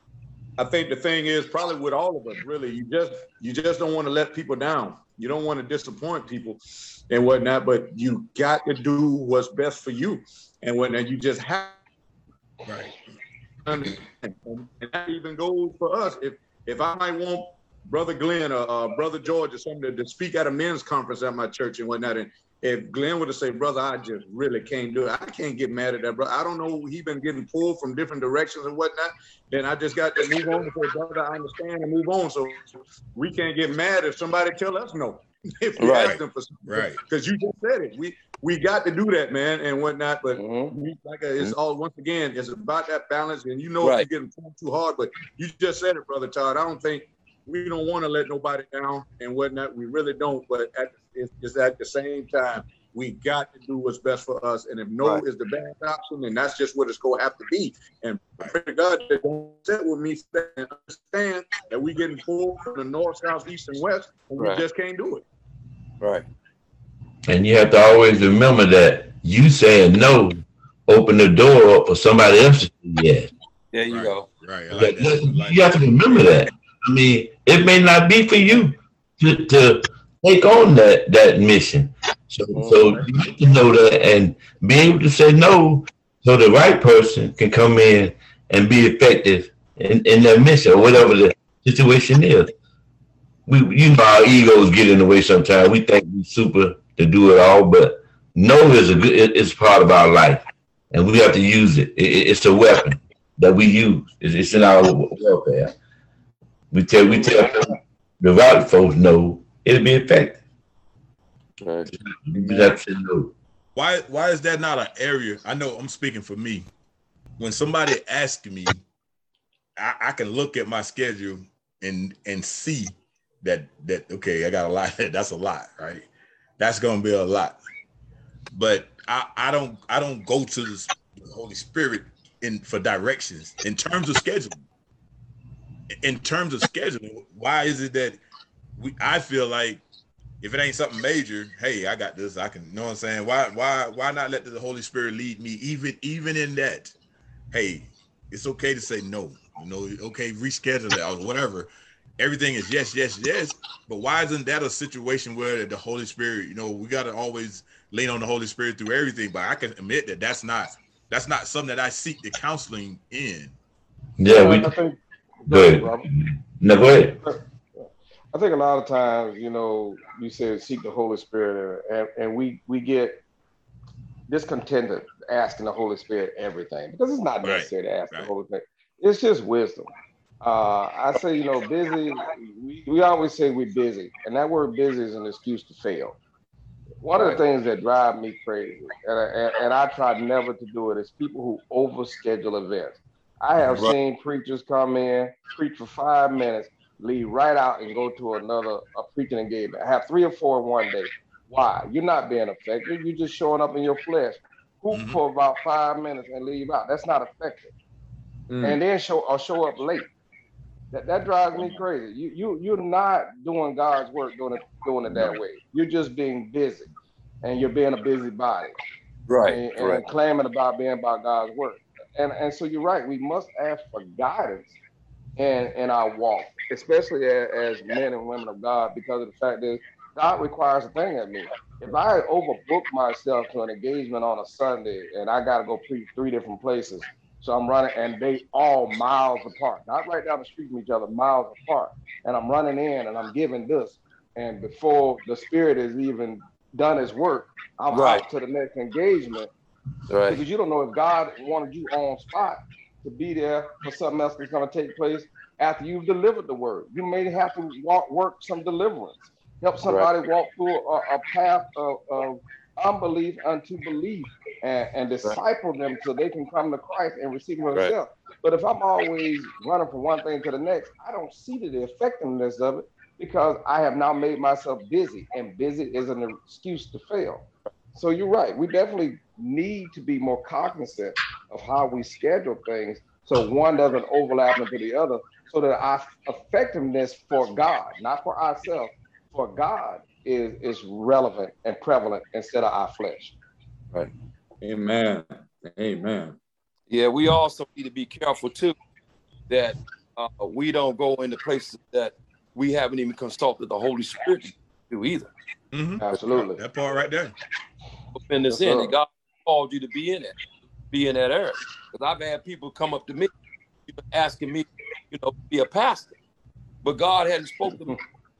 I think the thing is probably with all of us, really, you just you just don't want to let people down. You don't want to disappoint people and whatnot, but you got to do what's best for you and whatnot. You just have Right. and that even goes for us. If if I might want Brother Glenn or uh, Brother George or something to, to speak at a men's conference at my church and whatnot, and if Glenn were to say, brother, I just really can't do it, I can't get mad at that, brother. I don't know, he been getting pulled from different directions and whatnot. Then I just got to move on and say, brother, I understand, and move on. So we can't get mad if somebody tell us no. If we Right. ask them for something. Right. Because you just said it. We we got to do that, man, and whatnot. But Mm-hmm. we, like uh, it's all, once again, it's about that balance. And you know, Right. if you're getting pulled too hard, but you just said it, Brother Todd. I don't think we don't want to let nobody down and whatnot. We really don't. But at, it's, it's at the same time, we got to do what's best for us. And if no Right. is the best option, then that's just what it's going to have to be. And pray to God that don't sit with me and understand that we getting pulled from the north, south, east, and west, and Right. we just can't do it. Right. And you have to always remember that you saying no open the door up for somebody else to say yes. There you Right. go. Right. I like that. I like You have to remember that. I mean, it may not be for you to, to take on that that mission. So, so you have to know that and be able to say no, so the right person can come in and be effective in, in their mission or whatever the situation is. We, you know, our egos get in the way sometimes. We think we super to do it all, but no is a good. It, it's part of our life, and we have to use it. it it's a weapon that we use. It's, it's in our welfare. We tell we tell the right folks no, it'll be effective. Right. You just have to say no. Why why is that not an area? I know I'm speaking for me. When somebody asks me, I, I can look at my schedule and and see that that okay, I got a lot. That's a lot, right? That's gonna be a lot. But I, I don't I don't go to the Holy Spirit in for directions in terms of scheduling. In terms of scheduling, why is it that we I feel like if it ain't something major, hey, I got this, I can, you know what I'm saying? Why, why, why not let the Holy Spirit lead me, even, even in that? Hey, it's okay to say no, you know, okay, reschedule it or whatever. Everything is yes, yes, yes. But why isn't that a situation where the Holy Spirit, you know, we got to always lean on the Holy Spirit through everything? But I can admit that that's not, that's not something that I seek the counseling in. Yeah, we. I think, Go ahead. Robert. No, go ahead. I think a lot of times, you know, you say seek the Holy Spirit, and, and we we get discontented asking the Holy Spirit everything, because it's not necessary to ask the Holy Spirit. It's just wisdom. Uh, I say, you know, busy. We, we always say we're busy, and that word busy is an excuse to fail. One of the things that drive me crazy, and I, and, and I try never to do it, is people who overschedule events. I have Right. seen preachers come in, preach for five minutes, leave right out and go to another a preaching engagement. I have three or four in one day. Why? You're not being effective. You're just showing up in your flesh. Hoop Mhm. for about five minutes and leave out. That's not effective. Mm. And then show or show up late. That that drives me crazy. You you you're not doing God's work doing it doing it that way. You're just being busy, and you're being a busybody, Right. and, Right. and claiming about being about God's work. And and so you're right. We must ask for guidance in in our walk, especially as, as men and women of God, because of the fact that God requires a thing of me. If I overbook myself to an engagement on a Sunday and I got to go preach three different places, so I'm running, and they all miles apart, not right down the street from each other, miles apart, and I'm running in and I'm giving this, and before the Spirit has even done His work, I'm Right. out to the next engagement. Right. Because you don't know if God wanted you on spot to be there for something else that's going to take place after you've delivered the word. You may have to walk, work some deliverance, help somebody walk through a, a path of, of unbelief unto belief and, and disciple them so they can come to Christ and receive him himself. Right. But if I'm always running from one thing to the next, I don't see the effectiveness of it because I have now made myself busy, and busy is an excuse to fail. So you're right. We definitely need to be more cognizant of how we schedule things so one doesn't overlap into the other, so that our effectiveness for God, not for ourselves, for God is, is relevant and prevalent instead of our flesh. Right. Amen. Amen. Yeah, we also need to be careful too that uh, we don't go into places that we haven't even consulted the Holy Spirit to do either. Mm-hmm. Absolutely. That part right there. In this end, God called you to be in it, be in that area. Because I've had people come up to me, you know, asking me, you know, to be a pastor, but God hadn't spoken to me.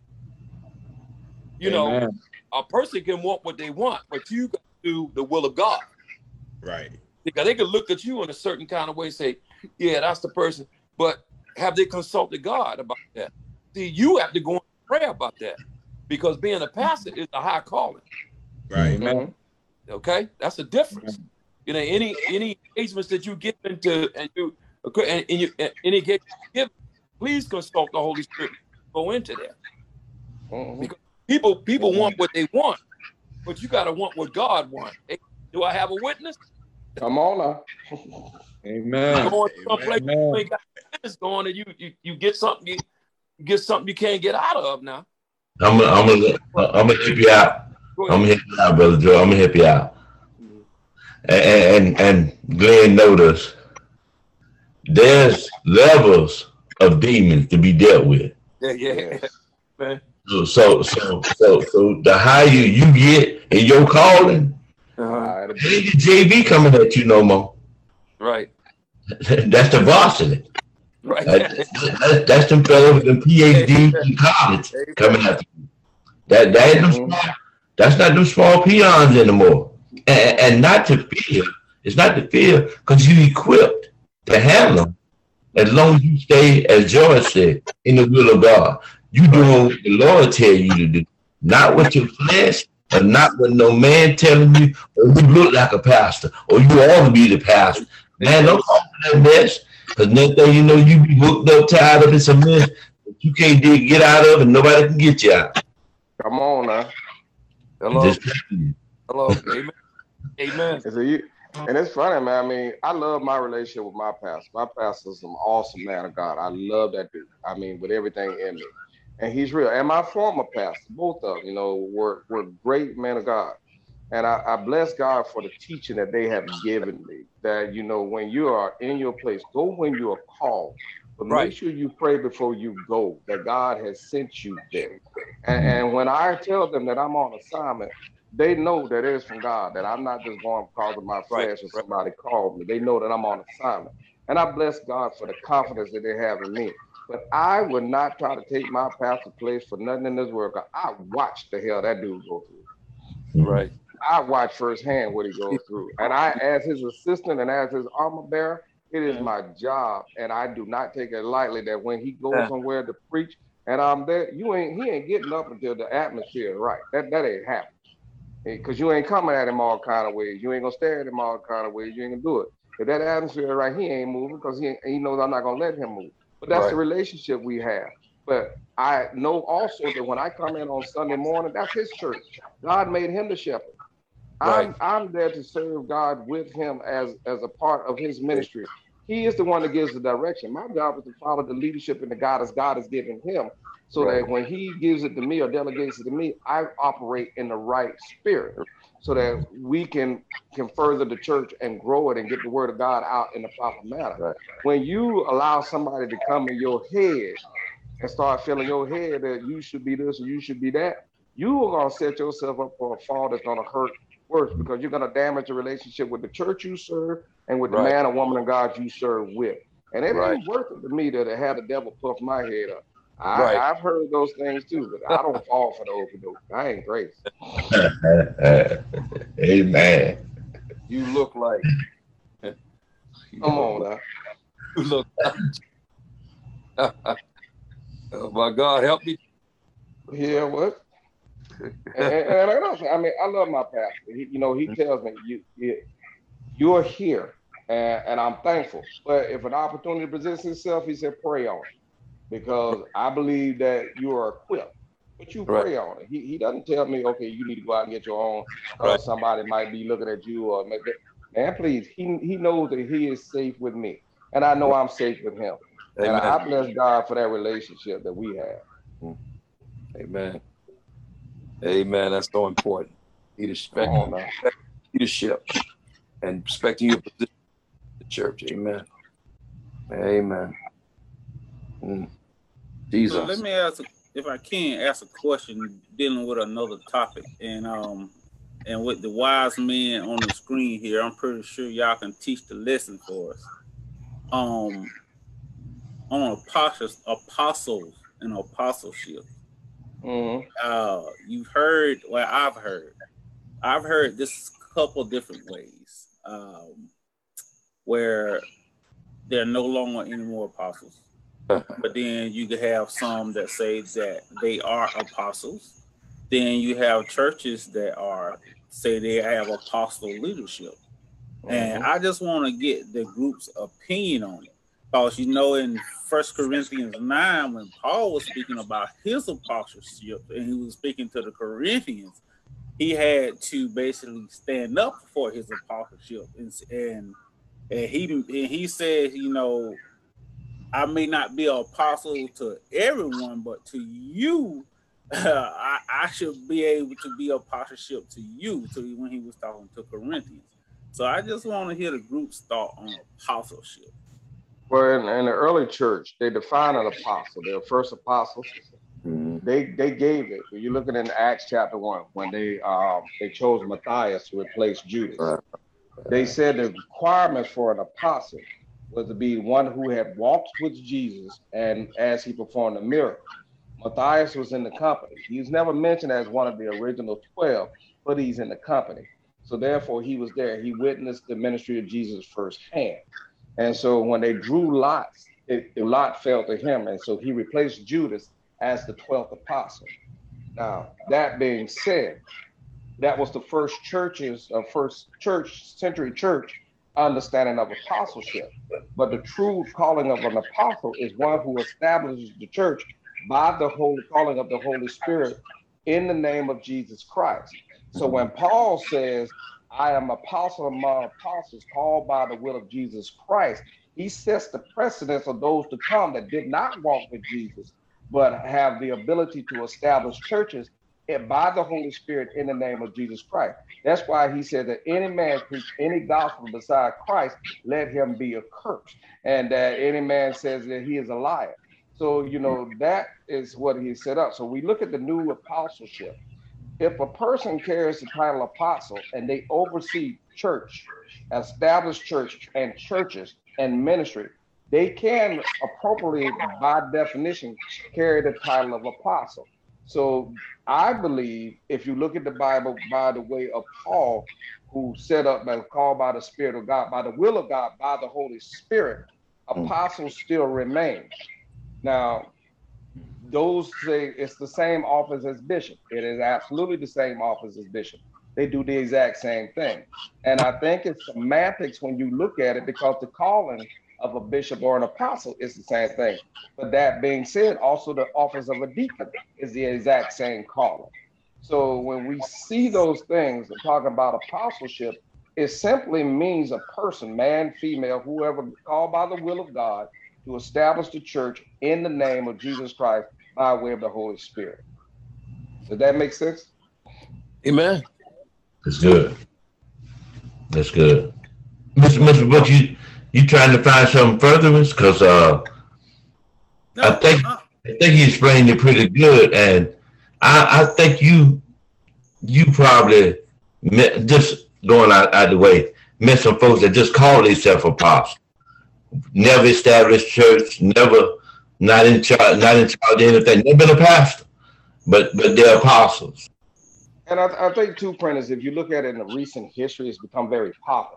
You Amen. know, a person can want what they want, but you got to do the will of God. Right. Because they can look at you in a certain kind of way, say, yeah, that's the person. But have they consulted God about that? See, you have to go and pray about that, because being a pastor is a high calling. Right. Amen. Okay, that's a difference. You know, any any engagements that you get into, and you and, and you and any engagement you give, please consult the Holy Spirit. Go into that. Mm-hmm. Because people people mm-hmm. want what they want, but you got to want what God wants. Hey, do I have a witness? Come on now. Amen. Going someplace you ain't got business going, and you you you get something you, you get something you can't get out of now. I'm gonna I'm gonna I'm gonna help you out. I'm gonna help you out, Brother Joe. I'm gonna help you out. And, and and Glenn noticed there's levels of demons to be dealt with. Yeah, yeah. Man. So so so so so the higher you get in your calling, uh-huh. ain't the J V coming at you no more. Right. That's the varsity. Right. That, that, that's them fellas with them P H Ds in college coming at you. That that ain't them small, that's not them small peons anymore. And, and not to fear, it's not to fear because you equipped to handle them as long as you stay, as George said, in the will of God. You doing what the Lord tell you to do, not what your flesh, or not what no man telling you, or you look like a pastor, or you ought to be the pastor. Man, don't call for that mess, because next thing you know, you be hooked up, tied up in some mess that you can't get out of, and nobody can get you out. Come on now. Hello. Hello. Amen. Amen. And, so you, and it's funny, man. I mean, I love my relationship with my pastor. My pastor's an awesome man of God. I love that dude. I mean, with everything in me. And he's real. And my former pastor, both of them, you know, were, were great men of God. And I, I bless God for the teaching that they have given me. That, you know, when you are in your place, go when you are called. But right. make sure you pray before you go, that God has sent you there. And, and when I tell them that I'm on assignment, they know that it is from God, that I'm not just going because of my flesh right. or somebody called me. They know that I'm on assignment. And I bless God for the confidence that they have in me. But I would not try to take my pastor's place for nothing in this world. I watched the hell that dude go through. Right. I watch firsthand what he goes through. And I, as his assistant and as his armor bearer, it is my job. And I do not take it lightly that when he goes yeah. somewhere to preach and I'm there, you ain't he ain't getting up until the atmosphere is right. That that ain't happening. Because you ain't coming at him all kind of ways. You ain't gonna stare at him all kind of ways. You ain't gonna do it. If that atmosphere is right, he ain't moving because he he knows I'm not gonna let him move. But that's right. the relationship we have. But I know also that when I come in on Sunday morning, that's his church. God made him the shepherd. Right. I'm I'm there to serve God with him as, as a part of his ministry. He is the one that gives the direction. My job is to follow the leadership and the guidance God has given him, so right. that when he gives it to me or delegates it to me, I operate in the right spirit, so that we can can further the church and grow it and get the word of God out in the proper manner. Right. When you allow somebody to come in your head and start filling your head that you should be this or you should be that, you are going to set yourself up for a fall that's going to hurt worse, because you're going to damage the relationship with the church you serve and with right. the man or woman of God you serve with. And it right. ain't worth it to me that it had the devil puff my head up. I, right. I've heard those things too, but I don't fall for the overdose. I ain't crazy. Amen. You look like. Come on now. You look like. Oh my God, help me. Yeah, what? and, and I, don't, I mean, I love my pastor. He, you know, he tells me, you, you you're here, and, and I'm thankful. But if an opportunity presents itself, he said, pray on it, because I believe that you are equipped. But you pray right. on it. He, he doesn't tell me, okay, you need to go out and get your own, or right. somebody might be looking at you, or make it. Man, please, he he knows that he is safe with me, and I know I'm safe with him. Amen. And I bless God for that relationship that we have. Amen. Amen. That's so important. Leadership, oh, leadership, and respecting your position in the church. Amen. Amen. Mm. Jesus. So let me ask, if I can, ask a question dealing with another topic, and um, and with the wise men on the screen here, I'm pretty sure y'all can teach the lesson for us. Um, on apostles, apostles and apostleship. Mm-hmm. Uh, you've heard, well, I've heard, I've heard this couple different ways, um, where there are no longer any more apostles. But then you could have some that say that they are apostles. Then you have churches that are say they have apostle leadership. Mm-hmm. And I just want to get the group's opinion on it. Because you know, in First Corinthians nine, when Paul was speaking about his apostleship and he was speaking to the Corinthians, he had to basically stand up for his apostleship. And and, and he and he said, you know, I may not be an apostle to everyone, but to you, uh, I, I should be able to be apostleship to you. To when he was talking to Corinthians. So I just want to hear the group's thought on apostleship. Well, in, in the early church, they defined an apostle. Their first apostles, mm-hmm. they they gave it. You're looking in Acts chapter one when they um, they chose Matthias to replace Judas. Right. They said the requirements for an apostle was to be one who had walked with Jesus, and as he performed a miracle. Matthias was in the company. He's never mentioned as one of the original twelve, but he's in the company. So therefore, he was there. He witnessed the ministry of Jesus firsthand. And so when they drew lots, it, the lot fell to him. And so he replaced Judas as the twelfth apostle. Now, that being said, that was the first churches, uh, first church, century church understanding of apostleship. But the true calling of an apostle is one who establishes the church by the holy calling of the Holy Spirit in the name of Jesus Christ. So when Paul says, I am apostle among apostles called by the will of Jesus Christ, he sets the precedence of those to come that did not walk with Jesus, but have the ability to establish churches by the Holy Spirit in the name of Jesus Christ. That's why he said that any man preach any gospel beside Christ, let him be accursed. And that any man says that he is a liar. So, you know, that is what he set up. So we look at the new apostleship. If a person carries the title apostle and they oversee church, established church and churches and ministry, they can appropriately, by definition, carry the title of apostle. So I believe if you look at the Bible by the way of Paul, who set up and called by the Spirit of God, by the will of God, by the Holy Spirit, apostles still remain. Now, those say it's the same office as bishop. It is absolutely the same office as bishop. They do the exact same thing. And I think it's semantics when you look at it, because the calling of a bishop or an apostle is the same thing. But that being said, also the office of a deacon is the exact same calling. So when we see those things and talk about apostleship, it simply means a person, man, female, whoever, called by the will of God to establish the church in the name of Jesus Christ by way of the Holy Spirit. Does that make sense? Amen. That's good. That's good. Mister Mister But you you trying to find something furtherance? Because uh, no, I think uh, I think you explained it pretty good, and I, I think you you probably met, just going out, out the way, met some folks that just call themselves apostles, never established church, never not in charge, not in charge of anything, never been a pastor, but but they're apostles. And I, I think too, Prentice, if you look at it in the recent history, it's become very popular.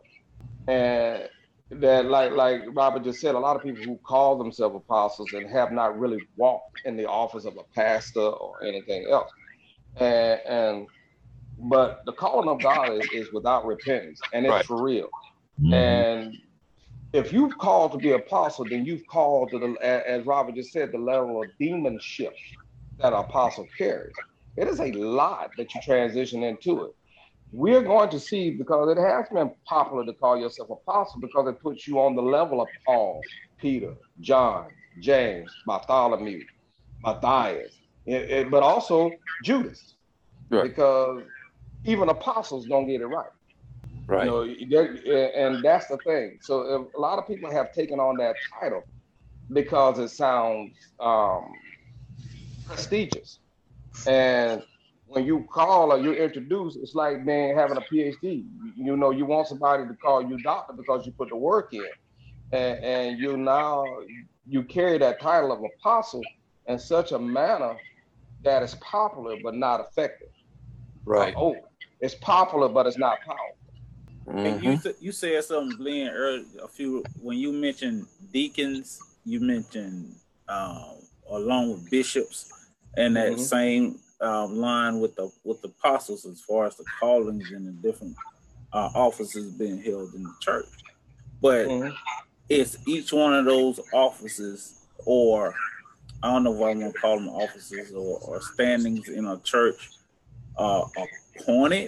And that, like like Robert just said, a lot of people who call themselves apostles and have not really walked in the office of a pastor or anything else. And, and but the calling of God is, is without repentance, and it's right. for real. Mm-hmm. And if you've called to be apostle, then you've called to the, as Robert just said, the level of demonship that an apostle carries. It is a lot that you transition into it. We're going to see, because it has been popular to call yourself apostle, because it puts you on the level of Paul, Peter, John, James, Bartholomew, Matthias, it, it, but also Judas, right. because even apostles don't get it right. Right. You know, and that's the thing. So a lot of people have taken on that title because it sounds um, prestigious. And when you call or you're introduced, it's like being having a P H D. You know, you want somebody to call you doctor because you put the work in, and, and you now you carry that title of apostle in such a manner that is popular but not effective. Right. Uh, oh, it's popular but it's not powerful. Mm-hmm. And you th- you said something, Glenn, earlier, a few when you mentioned deacons, you mentioned um, along with bishops, and that mm-hmm. same um, line with the with the apostles as far as the callings and the different uh, offices being held in the church. But mm-hmm. it's each one of those offices, or I don't know what I'm gonna call them, offices or, or standings in a church, uh, appointed,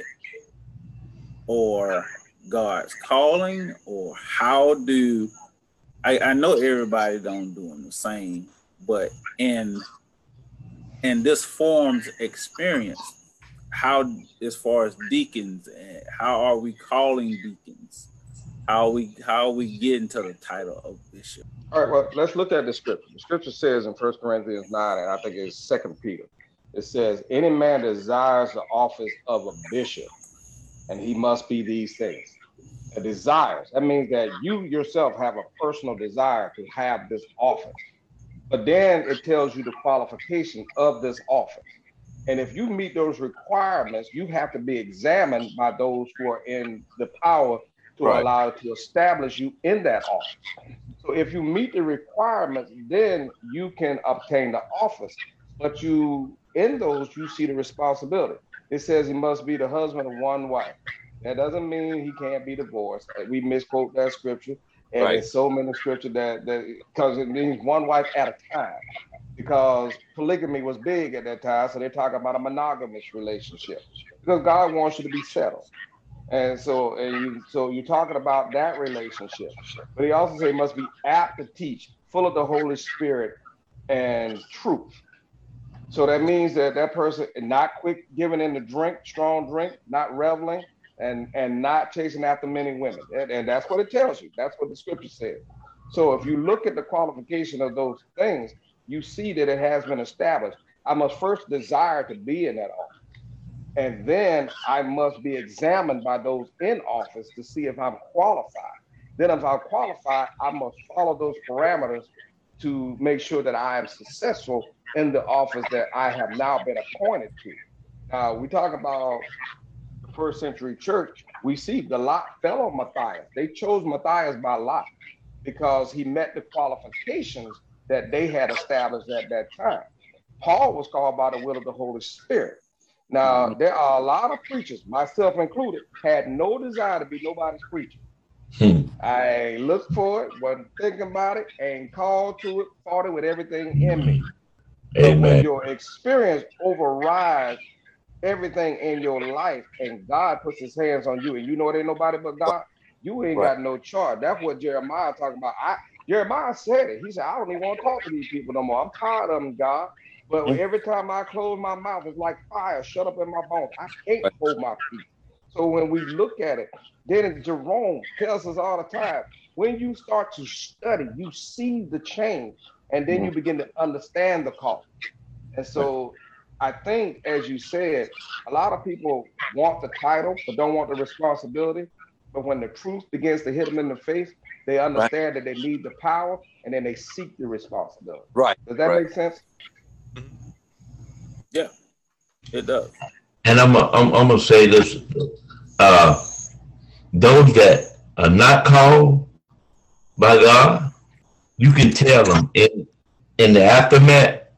or God's calling, or how do I, I know everybody don't do them the same, but in in this form's experience, how as far as deacons, how are we calling deacons? How are we how are we getting to the title of bishop? All right, well, let's look at the scripture. The scripture says in First Corinthians nine, and I think it's Second Peter, it says, any man desires the office of a bishop, and he must be these things. A desires. That means that you yourself have a personal desire to have this office. But then it tells you the qualification of this office. And if you meet those requirements, you have to be examined by those who are in the power to right. allow to establish you in that office. So if you meet the requirements, then you can obtain the office. But you, in those, you see the responsibility. It says he must be the husband of one wife. That doesn't mean he can't be divorced. We misquote that scripture, and right. there's so many scripture that that because it means one wife at a time. Because polygamy was big at that time, so they're talking about a monogamous relationship. Because God wants you to be settled, and so and you, so you're talking about that relationship. But he also said he must be apt to teach, full of the Holy Spirit and truth. So that means that that person is not quick giving in the drink, strong drink, not reveling, and, and not chasing after many women. And, and that's what it tells you. That's what the scripture says. So if you look at the qualification of those things, you see that it has been established. I must first desire to be in that office. And then I must be examined by those in office to see if I'm qualified. Then if I'm qualified, I must follow those parameters to make sure that I am successful in the office that I have now been appointed to. Now, we talk about the first century church. We see the lot fell on Matthias. They chose Matthias by lot because he met the qualifications that they had established at that time. Paul was called by the will of the Holy Spirit. Now, there are a lot of preachers, myself included, had no desire to be nobody's preacher. Hmm. I looked for it, wasn't thinking about it, and called to it, fought it with everything in me. Amen. But when your experience overrides everything in your life and God puts his hands on you and you know it ain't nobody but God, you ain't right. got no charge. That's what Jeremiah talking about. I Jeremiah said it. He said, I don't even want to talk to these people no more. I'm tired of them, God. But mm-hmm. every time I close my mouth, it's like fire shut up in my bones. I can't right. hold my peace. So when we look at it, then Jerome tells us all the time, when you start to study, you see the change, and then you begin to understand the call. And so I think, as you said, a lot of people want the title, but don't want the responsibility. But when the truth begins to hit them in the face, they understand right. that they need the power, and then they seek the responsibility. Right. Does that right. make sense? Yeah, it does. And I'm I'm, I'm gonna say this: uh, those that are not called by God, you can tell them in in the aftermath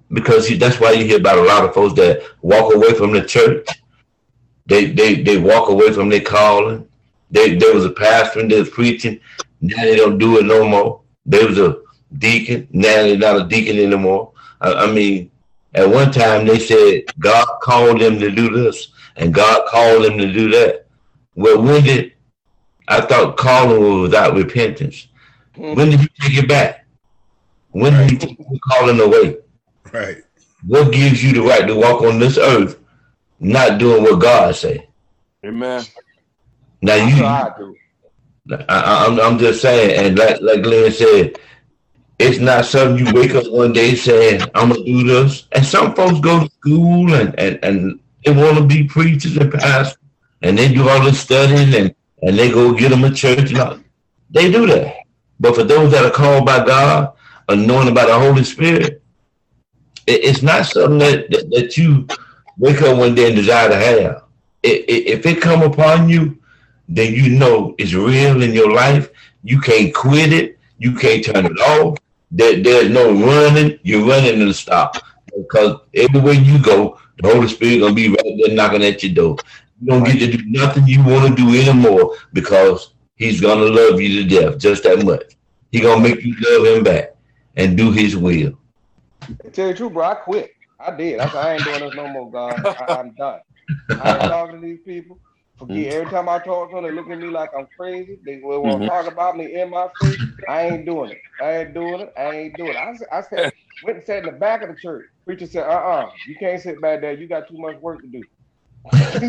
because he, that's why you hear about a lot of folks that walk away from the church. They they they walk away from their calling. They there was a pastor and they was preaching. Now they don't do it no more. There was a deacon. Now they're not a deacon anymore. I, I mean, at one time they said God called them to do this and God called them to do that. Well, when did I thought calling was without repentance? When did you take it back? When did you take the calling away? Right. What gives you the right to walk on this earth, not doing what God say? Amen. Now you, I, I, I'm, I'm just saying, and like, like Glenn said, it's not something you wake up one day saying, I'm gonna do this. And some folks go to school and and, and they want to be preachers and pastors, and they do all this studying and and they go get them a church. No, they do that. But for those that are called by God, anointed by the Holy Spirit, it, it's not something that, that, that you wake up one day and desire to have. It, it, if it come upon you, then you know it's real in your life. You can't quit it. You can't turn it off. There, there's no running. You're running to stop. Because everywhere you go, the Holy Spirit going to be right there knocking at your door. You don't get to do nothing you want to do anymore because he's going to love you to death just that much. He's going to make you love him back and do his will. To tell you the truth, bro, I quit. I did. I said, I ain't doing this no more, God. I, I'm done. I ain't talking to these people. Forget mm-hmm. every time I talk to them, they look at me like I'm crazy. They will mm-hmm. talk about me in my face. I ain't doing it. I ain't doing it. I ain't doing it. I, I said, went and sat in the back of the church. Preacher said, uh-uh, you can't sit back there. You got too much work to do. I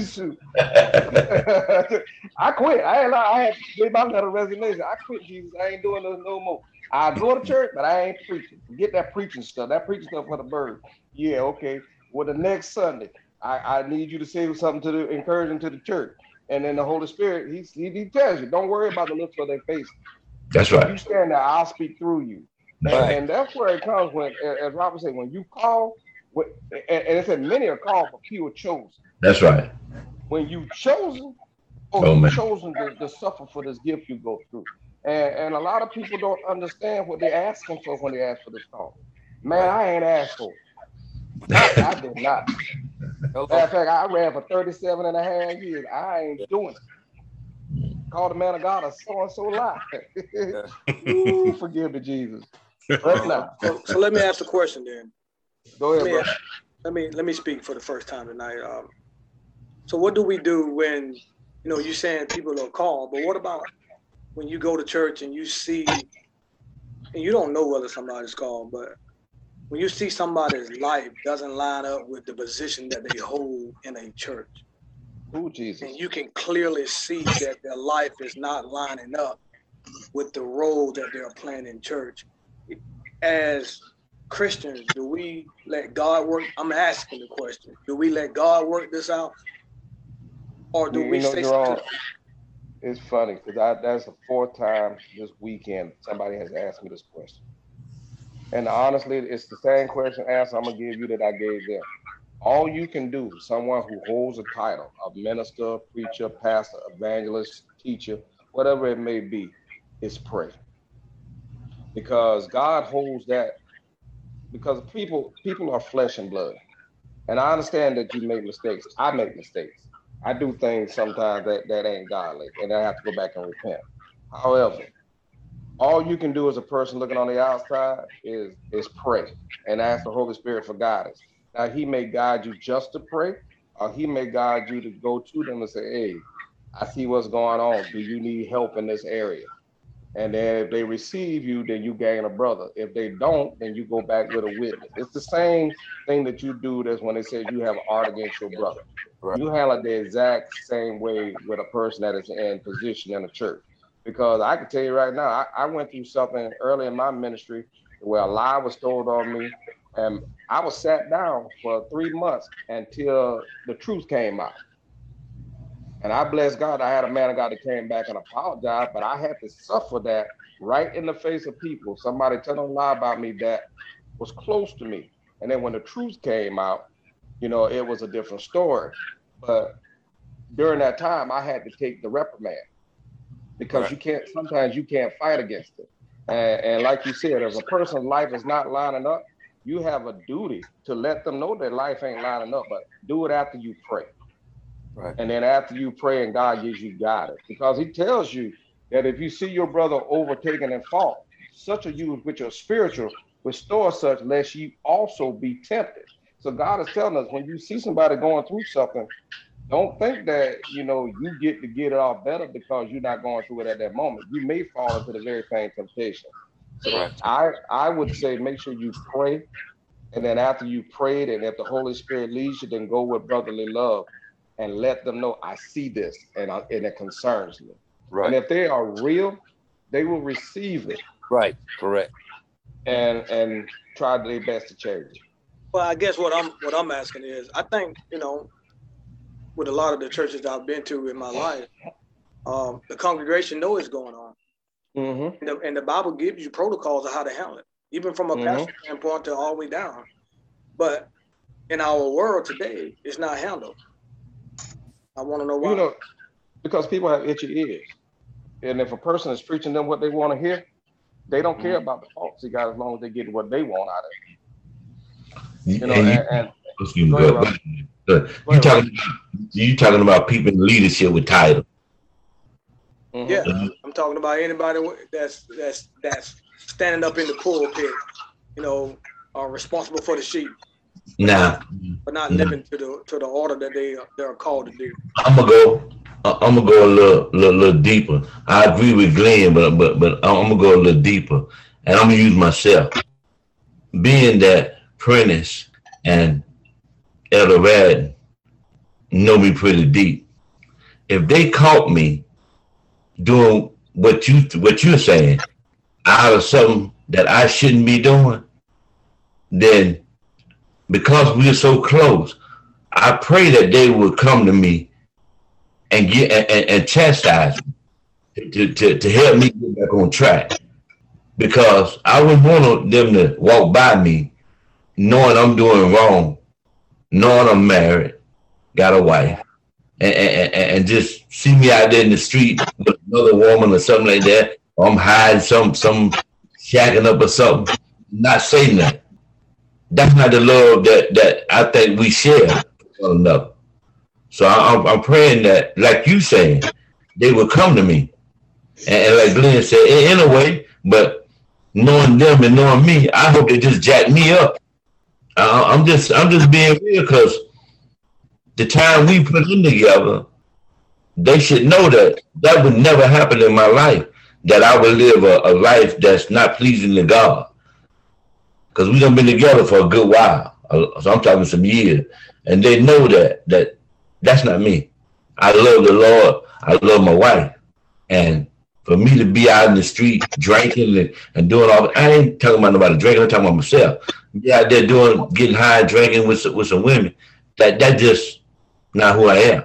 quit. I ain't I had gave my letter of resignation. I quit, Jesus. I ain't doing this no more. I go to church, but I ain't preaching. Forget that preaching stuff. That preaching stuff for the birds. Yeah, okay. Well, the next Sunday, I, I need you to say something to the encouraging to the church. And then the Holy Spirit, he, he, he tells you, don't worry about the looks of their face. That's right. You stand there, I'll speak through you. And, right. and that's where it comes when, as Robert said, when you call, and, and it said many are called, but few are chosen. That's right. When you chosen, or oh, you chosen to, to suffer for this gift you go through. And, and a lot of people don't understand what they're asking for when they ask for this call. Man, I ain't asked for it. I, I did not. Matter of fact, I ran for thirty-seven and a half years. I ain't doing it. Called the man of God a so-and-so lie. Ooh, forgive me, Jesus. But now. So, so let me ask the question then. Go ahead, let me, bro. ask, let me let me speak for the first time tonight. Um, so what do we do when, you know, you're saying people are called, but what about when you go to church and you see, and you don't know whether somebody's called, but when you see somebody's life doesn't line up with the position that they hold in a church, ooh, Jesus. And you can clearly see that their life is not lining up with the role that they're playing in church. As Christians, do we let God work? I'm asking the question. Do we let God work this out? Or do you we know, say Jerome, something? It's funny because that's the fourth time this weekend somebody has asked me this question. And honestly, it's the same question answer I'm going to give you that I gave them. All you can do, someone who holds a title of minister, preacher, pastor, evangelist, teacher, whatever it may be, is pray. Because God holds that, because people people are flesh and blood. And I understand that you make mistakes. I make mistakes. I do things sometimes that, that ain't godly, and I have to go back and repent. However, all you can do as a person looking on the outside is, is pray and ask the Holy Spirit for guidance. Now, he may guide you just to pray, or he may guide you to go to them and say, hey, I see what's going on. Do you need help in this area? And then if they receive you, then you gain a brother. If they don't, then you go back with a witness. It's the same thing that you do as when they say you have art against your brother. Right. You handle the exact same way with a person that is in position in the church. Because I can tell you right now, I, I went through something early in my ministry where a lie was told on me, and I was sat down for three months until the truth came out. And I bless God, I had a man of God that came back and apologized, but I had to suffer that right in the face of people. Somebody telling a lie about me that was close to me. And then when the truth came out, you know, it was a different story. But during that time, I had to take the reprimand because right. you can't, sometimes you can't fight against it. And, and like you said, if a person's life is not lining up, you have a duty to let them know that life ain't lining up, but do it after you pray. Right. And then after you pray and God gives you guidance, because he tells you that if you see your brother overtaken in fault, such a you which are spiritual, restore such lest you also be tempted. So God is telling us, when you see somebody going through something, don't think that, you know, you get to get it off better because you're not going through it at that moment. You may fall into the very same temptation. So right. I, I would say make sure you pray. And then after you prayed, and if the Holy Spirit leads you, then go with brotherly love and let them know, I see this and, I, and it concerns me. Right. And if they are real, they will receive it. Right, correct. And and try their best to change it. Well, I guess what I'm what I'm asking is, I think, you know, with a lot of the churches I've been to in my life, um, the congregation knows what's going on. Mm-hmm. And, the, and the Bible gives you protocols of how to handle it, even from a mm-hmm. pastor standpoint to all the way down. But in our world today, it's not handled. I want to know why. You know, because people have itchy ears. And if a person is preaching them what they want to hear, they don't care about the faults he got as long as they get what they want out of it. You know, and, and, and you, go ahead, go ahead. You talking you talking about people in leadership with title. Mm-hmm. Yeah, mm-hmm. I'm talking about anybody that's that's that's standing up in the pulpit, you know, are responsible for the sheep. Nah, but not nah. living to the to the order that they they're called to do. I'm gonna go. I'm gonna go a little, little, little deeper. I agree with Glenn, but but but I'm gonna go a little deeper, and I'm gonna use myself. Being that Prentice and Elder Radden know me pretty deep. If they caught me doing what you what you're saying out of something that I shouldn't be doing, then because we're so close, I pray that they would come to me and get and, and chastise me to, to, to help me get back on track. Because I wouldn't want them to walk by me knowing I'm doing wrong, knowing I'm married, got a wife, and, and, and just see me out there in the street with another woman or something like that, or I'm hiding some some shacking up or something, not say nothing. That's not the love that, that I think we share with one another. So I'm, I'm praying that, like you saying, they will come to me. And, and like Glenn said, in, in a way, but knowing them and knowing me, I hope they just jack me up. Uh, I'm just I'm just being real, because the time we put in together, they should know that that would never happen in my life, that I would live a, a life that's not pleasing to God. Because we done been together for a good while. So I'm talking some years. And they know that that that's not me. I love the Lord. I love my wife. And for me to be out in the street drinking and, and doing all, I ain't talking about nobody drinking, I'm talking about myself. Be out there doing, getting high, drinking with, with some women. That that just not who I am.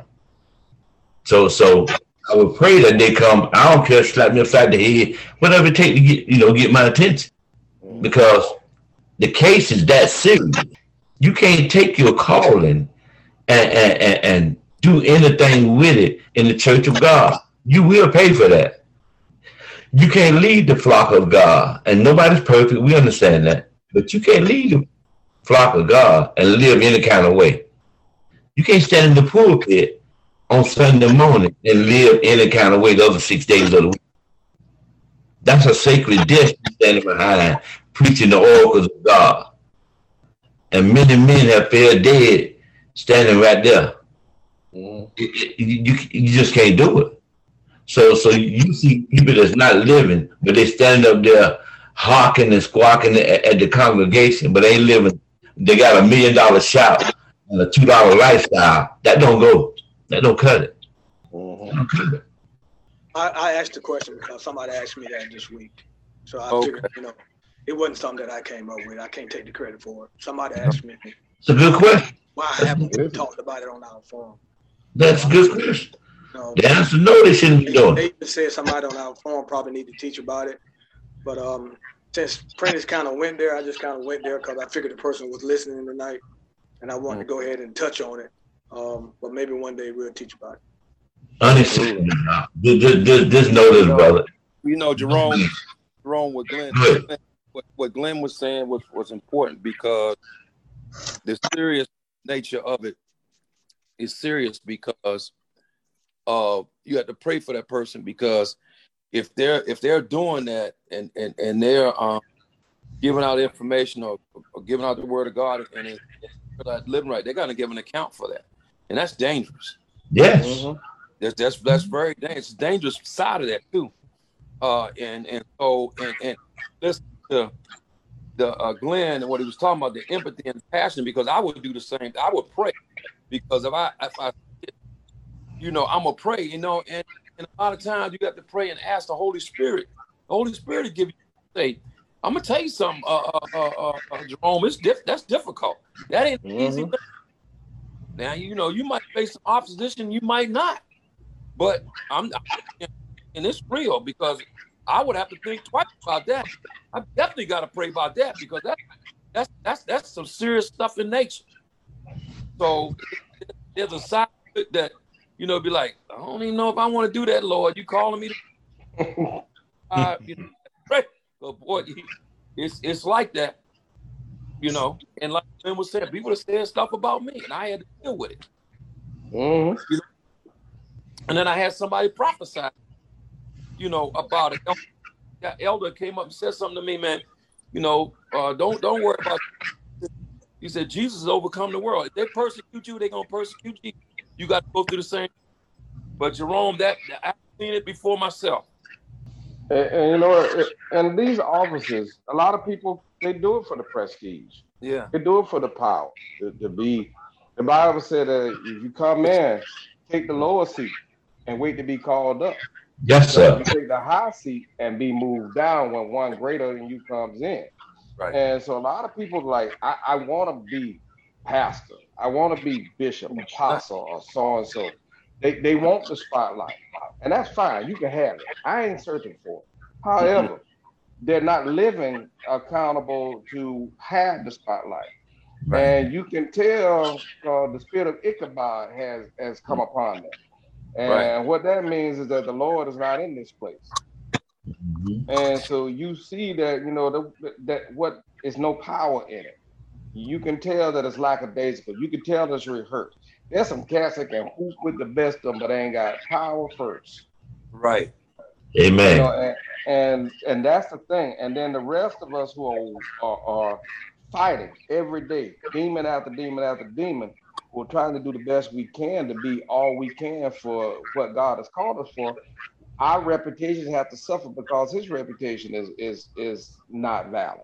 So so I would pray that they come. I don't care, slap me upside the head, whatever it takes to get, you know, get my attention. Because the case is that serious. You can't take your calling and, and, and, and do anything with it in the church of God. You will pay for that. You can't lead the flock of God. And nobody's perfect. We understand that. But you can't lead the flock of God and live any kind of way. You can't stand in the pulpit on Sunday morning and live any kind of way the other six days of the week. That's a sacred dish standing behind, preaching the oracles of God. And many men have fell dead standing right there. Mm. It, it, you, you just can't do it. So so you see people that's not living, but they standing up there hawking and squawking at, at the congregation, but they ain't living. They got a million dollar shop and a two dollar lifestyle. That don't go. That don't cut it. Mm-hmm. That don't cut it. I, I asked the question because somebody asked me that this week. So I okay. figured, you know, it wasn't something that I came up with. I can't take the credit for it. Somebody asked me. It's a good question. Why haven't we talked about it on our forum? That's a good question. You know, the answer no, they shouldn't be doing. They even said somebody on our forum probably need to teach about it. But um, since Prentice kind of went there, I just kind of went there because I figured the person was listening tonight, and I wanted mm-hmm. to go ahead and touch on it. Um, but maybe one day we'll teach about it. Honestly, just, just, just know this, brother. You know, Jerome, Jerome with Glenn, what, what Glenn was saying was, was important because the serious nature of it is serious because uh, you have to pray for that person because if they're if they're doing that and and and they're um, giving out information or, or giving out the word of God and it's not living right, they're going to give an account for that, and that's dangerous. Yes, mm-hmm. that's that's that's very dangerous. It's a dangerous side of that too. Uh, and and so and, and listen to the uh, Glenn and what he was talking about, the empathy and passion, because I would do the same. I would pray because if I if I you know I'm gonna pray, you know, and, and a lot of times you got to pray and ask the Holy Spirit. The Holy Spirit to give you say, I'm gonna tell you something, uh, uh, uh, uh, Jerome. It's diff- that's difficult. That ain't mm-hmm. easy. Now you know you might face some opposition, you might not, but I'm. And it's real because I would have to think twice about that. I definitely got to pray about that because that, that's that's that's some serious stuff in nature. So there's a side of it that, you know, be like, I don't even know if I want to do that, Lord. You calling me to uh, you know, pray. But boy, it's it's like that, you know. And like Ben was saying, people are saying stuff about me, and I had to deal with it. Mm-hmm. You know? And then I had somebody prophesy, you know, about it. That elder came up and said something to me, man. You know, uh, don't don't worry about it. He said, Jesus has overcome the world. If they persecute you, they're gonna persecute you. You got to go through the same. But Jerome, that I've seen it before myself. And, and you know, and these offices, a lot of people, they do it for the prestige. Yeah, they do it for the power. To, to be, the Bible said that if you come in, take the lower seat and wait to be called up. Yes, sir. You take the high seat and be moved down when one greater than you comes in. Right. And so a lot of people like, I, I want to be pastor. I want to be bishop, apostle, or so and so. They they want the spotlight, and that's fine. You can have it. I ain't searching for it. However, they're not living accountable to have the spotlight. Right. And you can tell uh, the spirit of Ichabod has has come upon them. And right. what that means is that the Lord is not in this place. Mm-hmm. And so you see that, you know, the, that what is no power in it. You can tell that it's lackadaisical. You can tell that it's rehearsed. There's some cats that can hoop with the best of them, but they ain't got power first. Right. Amen. You know, and, and and that's the thing. And then the rest of us who are, are, are fighting every day, demon after demon after demon, we're trying to do the best we can to be all we can for what God has called us for. Our reputations have to suffer because his reputation is is is not valid.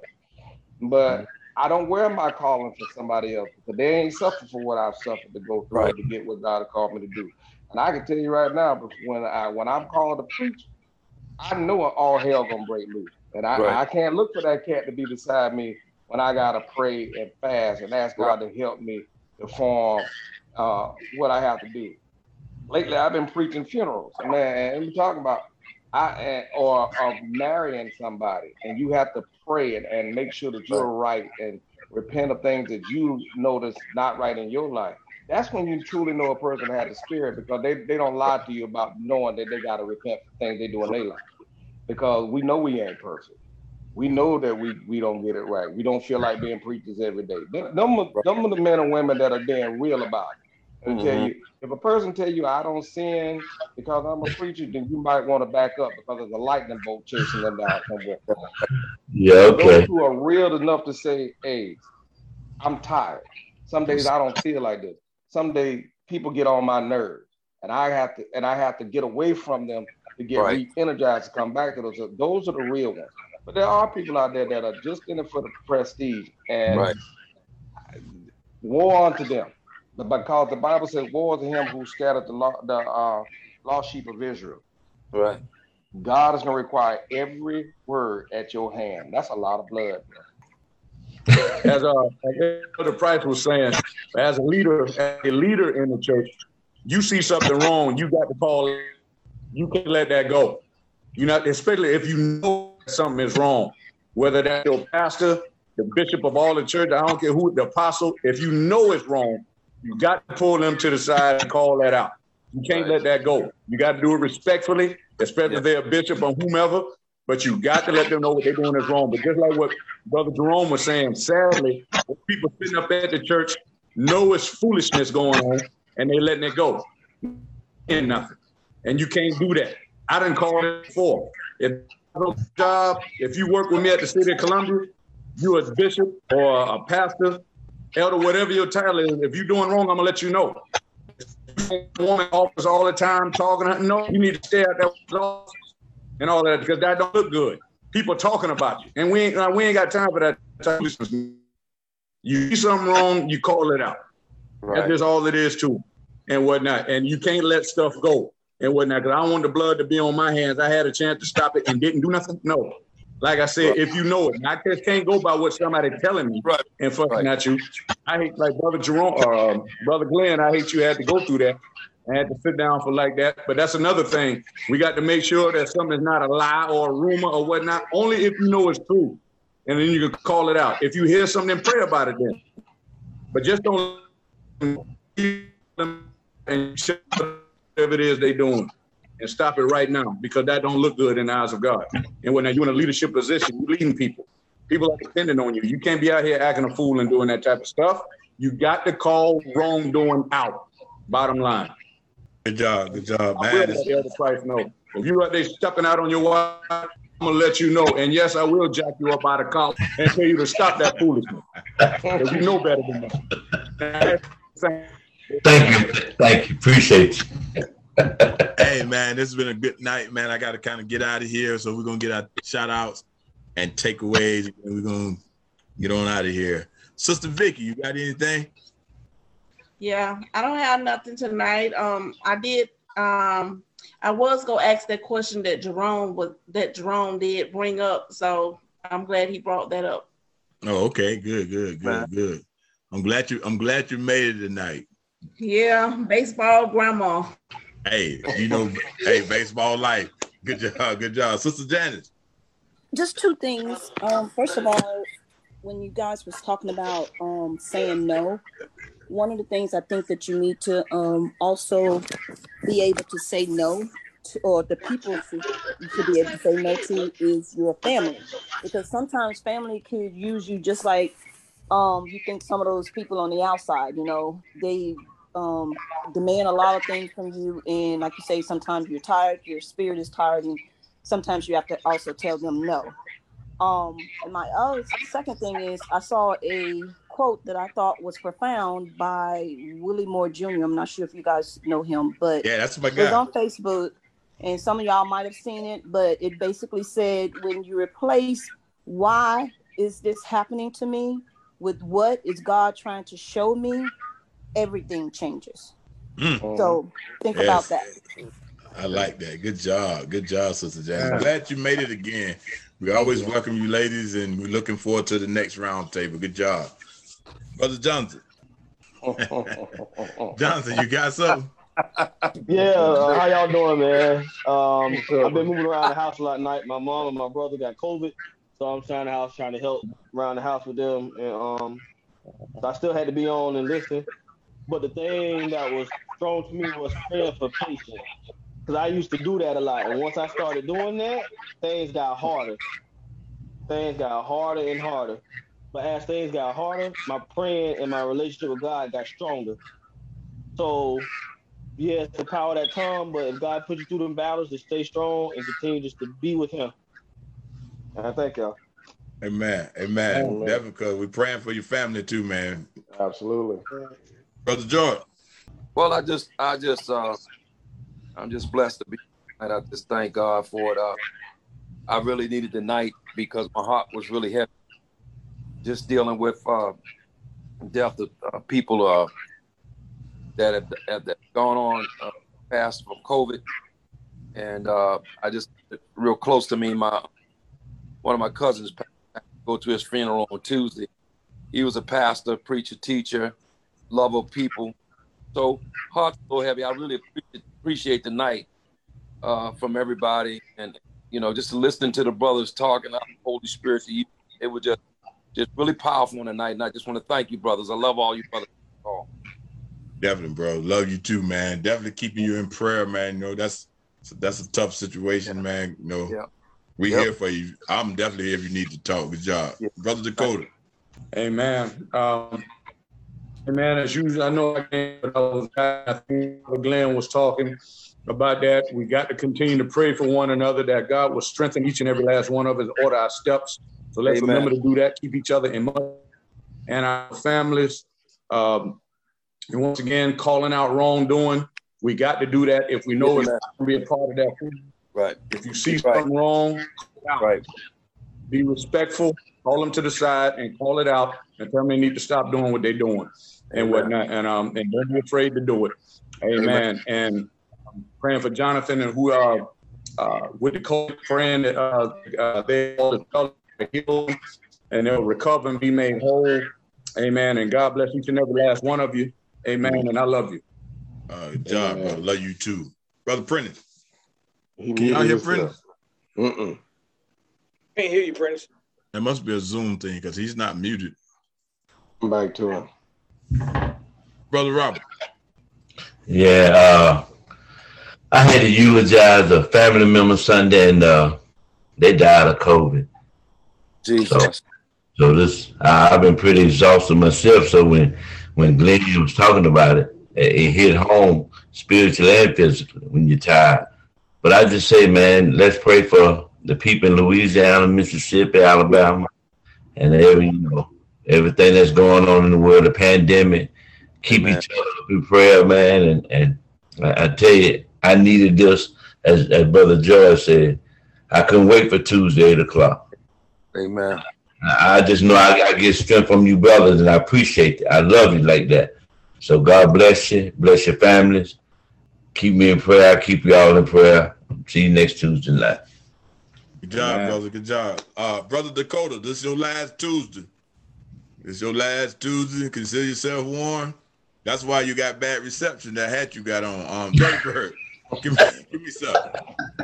But I don't wear my calling for somebody else because they ain't suffered for what I've suffered to go through right. to get what God has called me to do. And I can tell you right now, but when I when I'm called to preach, I know all hell gonna break loose. And I, right. I can't look for that cat to be beside me when I gotta pray and fast and ask God to help me to form uh, what I have to do. Lately, I've been preaching funerals, man, and we're talking about I or, or marrying somebody, and you have to pray and, and make sure that you're right and repent of things that you know that's not right in your life. That's when you truly know a person has a spirit, because they, they don't lie to you about knowing that they got to repent for things they do in their life. Because we know we ain't perfect. We know that we, we don't get it right. We don't feel like being preachers every day. Them, them, them are the men and women that are being real about it. And mm-hmm. tell you, if a person tell you I don't sin because I'm a preacher, then you might want to back up because there's a lightning bolt chasing them down somewhere. Yeah, okay. Those who are real enough to say, hey, I'm tired. Some days I don't feel like this. Some days people get on my nerves, and I have to and I have to get away from them to get right. re-energized to come back to those. Those are the real ones. But there are people out there that are just in it for the prestige, and right. war unto them. Because the Bible says, woe to him who scattered the, lo- the uh, lost sheep of Israel. Right. God is going to require every word at your hand. That's a lot of blood. As uh, Elder Price was saying, as a leader, as a leader in the church, you see something wrong, you got to call it. You can't let that go. You know, especially if you know something is wrong, whether that's your pastor, the bishop of all the church, I don't care who, the apostle. If you know it's wrong, you got to pull them to the side and call that out. You can't right. let that go. You got to do it respectfully, especially yeah. if they're a bishop or whomever. but you got to let them know what they're doing is wrong. But just like what Brother Jerome was saying, sadly, people sitting up at the church know it's foolishness going on, and they letting it go. And nothing. And you can't do that. I didn't call it before. If job, if you work with me at the City of Columbia, you as bishop or a pastor, elder, whatever your title is, if you're doing wrong, I'm gonna let you know. Woman offers all the time talking, no, you need to stay out that office and all that because that don't look good. People talking about you, and we ain't uh, we ain't got time for that. You do something wrong, you call it out. Right. That's just all it is too, and whatnot. And you can't let stuff go and whatnot. Because I don't want the blood to be on my hands. I had a chance to stop it and didn't do nothing. No. Like I said, if you know it, and I just can't go by what somebody telling me right. and fucking right. at you. I hate, like Brother Jerome, uh, Brother Glenn, I hate you had to go through that. I had to sit down for like that. But that's another thing. We got to make sure that something's not a lie or a rumor or whatnot, only if you know it's true. And then you can call it out. If you hear something, then pray about it then. But just don't and shut whatever it is they doing. And stop it right now because that don't look good in the eyes of God. And when you're in a leadership position, you're leading people. People are depending on you. You can't be out here acting a fool and doing that type of stuff. You got to call wrongdoing out. Bottom line. Good job. Good job, man. I will let the other Christ know. If you're out there stepping out on your wife, I'm going to let you know. And yes, I will jack you up out of collar and tell you to stop that foolishness. Because you know better than that. Thank you. Thank you. Appreciate you. Hey man, this has been a good night, man. I got to kind of get out of here, so we're gonna get our shout outs and takeaways, and we're gonna get on out of here. Sister Vicky, you got anything? Yeah, I don't have nothing tonight. Um, I did. Um, I was gonna ask that question that Jerome was that Jerome did bring up, so I'm glad he brought that up. Oh, okay, good, good, good, good. I'm glad you. I'm glad you made it tonight. Yeah, baseball grandma. Hey, you know, hey, baseball life. Good job, good job. Sister Janice. Just two things. Um, first of all, when you guys was talking about um, saying no, one of the things I think that you need to um, also be able to say no to, or the people to, you should be able to say no to is your family. Because sometimes family could use you just like um, you think some of those people on the outside, you know, they um demand a lot of things from you, and like you say, sometimes you're tired, your spirit is tired, and sometimes you have to also tell them no. Um and my other second thing is I saw a quote that I thought was profound by Willie Moore Junior I'm not sure if you guys know him, but yeah, that's my guy. It was on Facebook, and some of y'all might have seen it, but it basically said, when you replace why is this happening to me with what is God trying to show me, everything changes. Mm. So think yes. about that. I like that. Good job. Good job, Sister Janice. I'm glad you made it again. We always welcome you ladies, and we're looking forward to the next round table. Good job. Brother Johnson. Johnson, you got something? Yeah, uh, how y'all doing, man? Um, I've been moving around the house a lot tonight. My mom and my brother got COVID, so I'm trying the house, trying to help around the house with them. And um, so I still had to be on and listen. But the thing that was thrown to me was praying for patience, because I used to do that a lot. And once I started doing that, things got harder. Things got harder and harder. But as things got harder, my praying and my relationship with God got stronger. So, yeah, it's the power of that tongue, but if God put you through them battles, to stay strong and continue just to be with him. And I thank y'all. Amen. Amen. Amen. Definitely, because we're praying for your family too, man. Absolutely. Brother George. Well, I just, I just, uh, I'm just blessed to be, and I just thank God for it. Uh, I really needed the night because my heart was really heavy, just dealing with uh, death of uh, people uh, that have, have that gone on uh, past from COVID, and uh, I just real close to me. My one of my cousins go to his funeral on Tuesday. He was a pastor, preacher, teacher. Love of people. So heart's so heavy. I really appreciate, appreciate the night uh, from everybody, and you know, just listening to the brothers talking out the Holy Spirit to you. It was just just really powerful on the night, and I just want to thank you, brothers. I love all you brothers. Oh. Definitely, bro. Love you too, man. Definitely keeping you in prayer, man. You know, that's that's a tough situation, man. You know, yeah. We Yep. here for you. I'm definitely here if you need to talk. Good job. Yeah. Brother Dakota. Amen. Um, amen. As usual, I know I can't, but I was, I think Glenn was talking about that. We got to continue to pray for one another, that God will strengthen each and every last one of us, order our steps. So let's Amen. remember to do that, keep each other in mind and our families. Um, and once again, calling out wrongdoing. We got to do that if we know it's Amen. going to be a part of that. Right. If you see Right. something wrong, call it out. Right. Be respectful, call them to the side and call it out and tell them they need to stop doing what they're doing and Amen. whatnot. And um and don't be afraid to do it. Amen. Amen. And I'm praying for Jonathan and who are uh, with the COVID, praying that uh, uh, they all heal and they'll recover and be made whole. Amen. And God bless each and every last one of you. Amen. And I love you. Uh, good job, Amen. brother. Love you too. Brother Prentice. He Can y'all hear muted Prentice? himself. Mm-mm. Can't hear you, Prentice. That must be a Zoom thing because he's not muted. Come back to him. Brother Robert. Yeah, uh, I had to eulogize a family member Sunday, and uh, they died of COVID. Jesus. So, so this, I, I've been pretty exhausted myself. So when when Glenn was talking about it, it, it hit home spiritually and physically when you're tired. But I just say, man, let's pray for the people in Louisiana, Mississippi, Alabama, and every you know everything that's going on in the world, the pandemic. Keep Amen. each other up in prayer, man. And and I, I tell you, I needed this, as, as Brother George said. I couldn't wait for Tuesday, eight o'clock. Amen. I, I just know I, I get strength from you brothers, and I appreciate it. I love you like that. So God bless you, bless your families. Keep me in prayer. I keep you all in prayer. See you next Tuesday night. Good job, Amen. brother. Good job. Uh, Brother Dakota, this is your last Tuesday. This is your last Tuesday. Consider yourself warned. That's why you got bad reception. That hat you got on. Um, Dirty Bird, give me, give me something.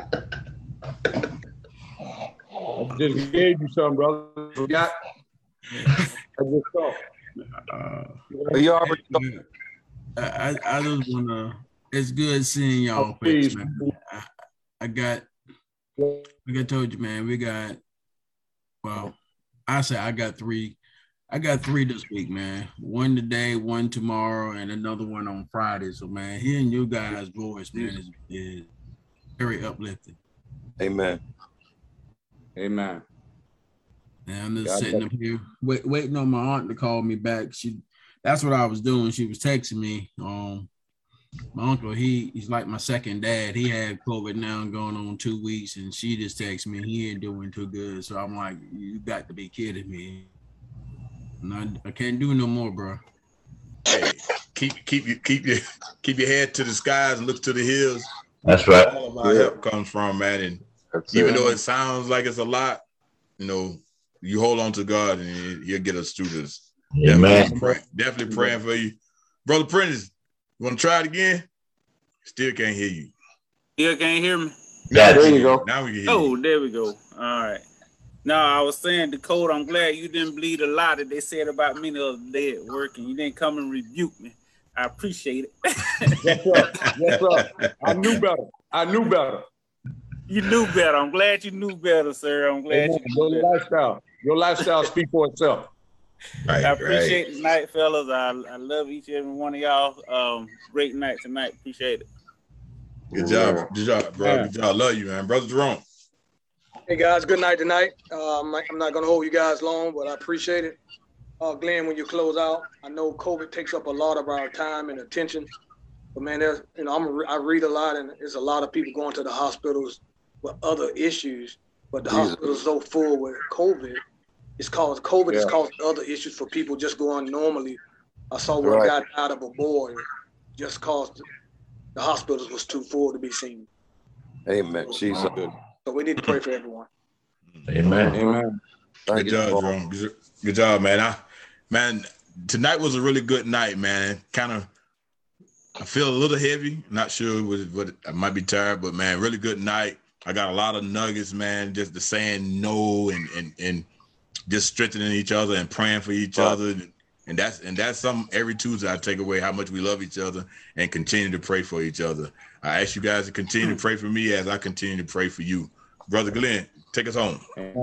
I just gave you something, brother. You got? I just saw. Uh, You already know. I, I just wanna. It's good seeing y'all, Oh, please. face, man. I, I got. Like I told you, man, we got. Well, I say I got three. I got three this week, man. One today, one tomorrow, and another one on Friday. So, man, hearing you guys' voice, man, is, is very uplifting. Amen. Amen. And I'm just God sitting bless up here wait, waiting on my aunt to call me back. She, that's what I was doing. She was texting me. Um, my uncle, he he's like my second dad. He had COVID now going on two weeks, and she just texted me. He ain't doing too good. So I'm like, you got to be kidding me. And I, I can't do no more, bro. Hey, keep keep you keep your keep your head to the skies and look to the hills. That's right. All of our Yeah. help comes from, man. And That's even it. though it sounds like it's a lot, you know, you hold on to God and he- he'll get us through this. Amen. Definitely, pray, definitely praying for you. Brother Prentice, you want to try it again? Still can't hear you. You can't hear me? Now we There can you hear go. Now we can hear Oh, you. there we go. All right. No, I was saying, Dakota, I'm glad you didn't believe a lie that they said about me the other day at work, and you didn't come and rebuke me. I appreciate it. Yes, sir. Yes, sir. I knew better. I knew better. You knew better. I'm glad you knew better, sir. I'm glad Amen. you Your knew better. lifestyle. Your lifestyle speaks for itself. Right, I right. appreciate the night, fellas. I, I love each and every one of y'all. Um, great night tonight. Appreciate it. Good job. Good job, bro. Yeah. Good job. Love you, man. Brother Jerome. Hey guys, good night tonight. Uh, I'm not, I'm not gonna hold you guys long, but I appreciate it. Uh, Glenn, when you close out, I know COVID takes up a lot of our time and attention, but man, there's, you know, I'm, I read a lot, and there's a lot of people going to the hospitals with other issues, but the Jesus. hospitals so full with COVID. It's caused COVID has Yeah. caused other issues for people just going normally. I saw one Right. guy died of a boy, just caused the hospitals was too full to be seen. Amen. Jesus. So we need to pray for everyone. Amen. Amen. Thank Good you. job, Jerome. Good, good job, man. I, man, tonight was a really good night, man. Kind of, I feel a little heavy. Not sure what, what I might be tired, but man, really good night. I got a lot of nuggets, man. Just the saying no and and and just strengthening each other and praying for each Right. other. And that's and that's something every Tuesday I take away how much we love each other and continue to pray for each other. I ask you guys to continue to pray for me as I continue to pray for you. Brother Glenn, take us home.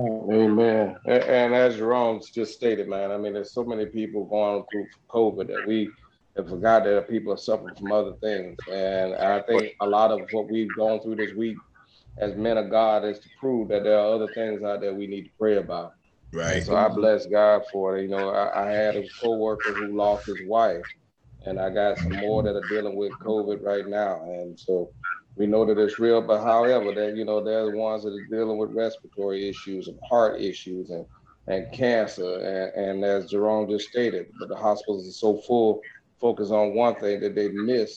Amen. And, and as Jerome just stated, man, I mean, there's so many people going through COVID that we have forgot that people are suffering from other things. And I think a lot of what we've gone through this week as men of God is to prove that there are other things out there we need to pray about. Right. And so I bless God for it. You know, I, I had a coworker who lost his wife, and I got some more that are dealing with COVID right now. And so we know that it's real, but however, that, you know, they're the ones that are dealing with respiratory issues and heart issues and, and cancer. And, and as Jerome just stated, but the hospitals are so full, focus on one thing that they miss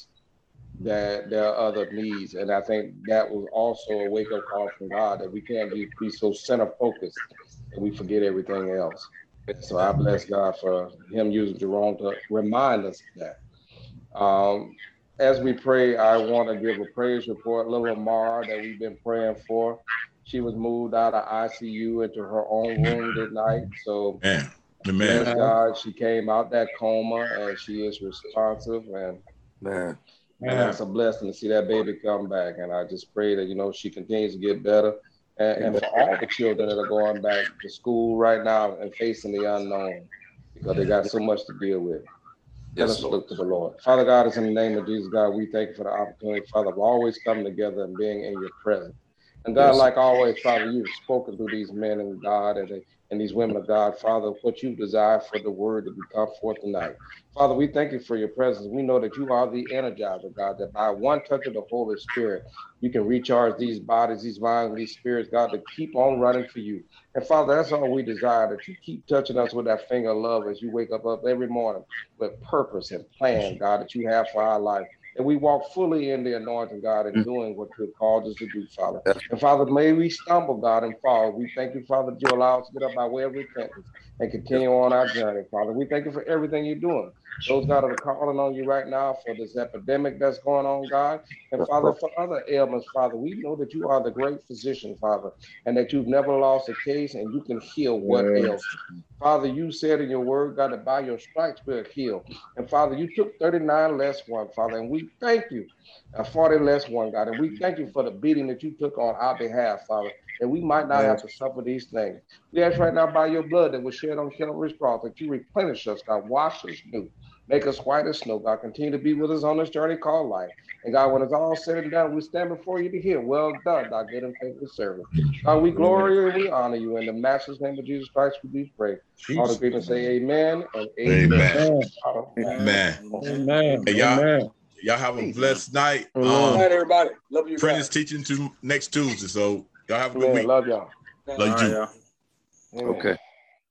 that there are other needs. And I think that was also a wake-up call from God, that we can't be, be so center-focused and we forget everything else. So I bless God for him using Jerome to remind us of that. Um, as we pray, I want to give a praise report. Little Amara that we've been praying for, she was moved out of I C U into her own room that night. So man, man. bless God, she came out that coma and she is responsive, and man. And that's a blessing to see that baby come back. And I just pray that, you know, she continues to get better. And, and for all the children that are going back to school right now and facing the unknown, because they got so much to deal with. Let Yes, us Lord. look to the Lord. Father God, it's in the name of Jesus, God, we thank you for the opportunity, Father, of always coming together and being in your presence. And God, Yes. like always, Father, you've spoken through these men and God and, and these women of God, Father, what you desire for the word to come forth tonight. Father, we thank you for your presence. We know that you are the energizer, God, that by one touch of the Holy Spirit, you can recharge these bodies, these minds, these spirits, God, to keep on running for you. And Father, that's all we desire, that you keep touching us with that finger of love as you wake up, up every morning with purpose and plan, God, that you have for our life. And we walk fully in the anointing, God, and doing what you have called us to do, Father. And Father, may we stumble, God, and fall. We thank you, Father, that you allow us to get up by way of repentance and continue on our journey, Father. We thank you for everything you're doing. Those, God, that are calling on you right now for this epidemic that's going on, God. And Father, for other ailments, Father, we know that you are the great physician, Father, and that you've never lost a case and you can heal what ails. Father, you said in your word, God, that by your stripes we're healed. And Father, you took thirty-nine less one, Father, and we thank you. Uh, forty less one, God, and we thank you for the beating that you took on our behalf, Father, that we might not have to suffer these things. We ask right now by your blood that was shed on Calvary's cross that you replenish us, God, wash us new, make us white as snow, God, continue to be with us on this journey called life. And God, when it's all said and done, we stand before you to hear, well done, thy good and faithful servant. God, we glory and we honor you. In the master's name of Jesus Christ, we do pray. All the people say amen and amen. Amen. Amen. Hey, y'all, Amen. y'all have a blessed night. Good Um, night, everybody. Love you. Friend guys. is teaching to next Tuesday, so y'all have a good Man, week. love y'all. Love All you. right, y'all. Amen. Okay.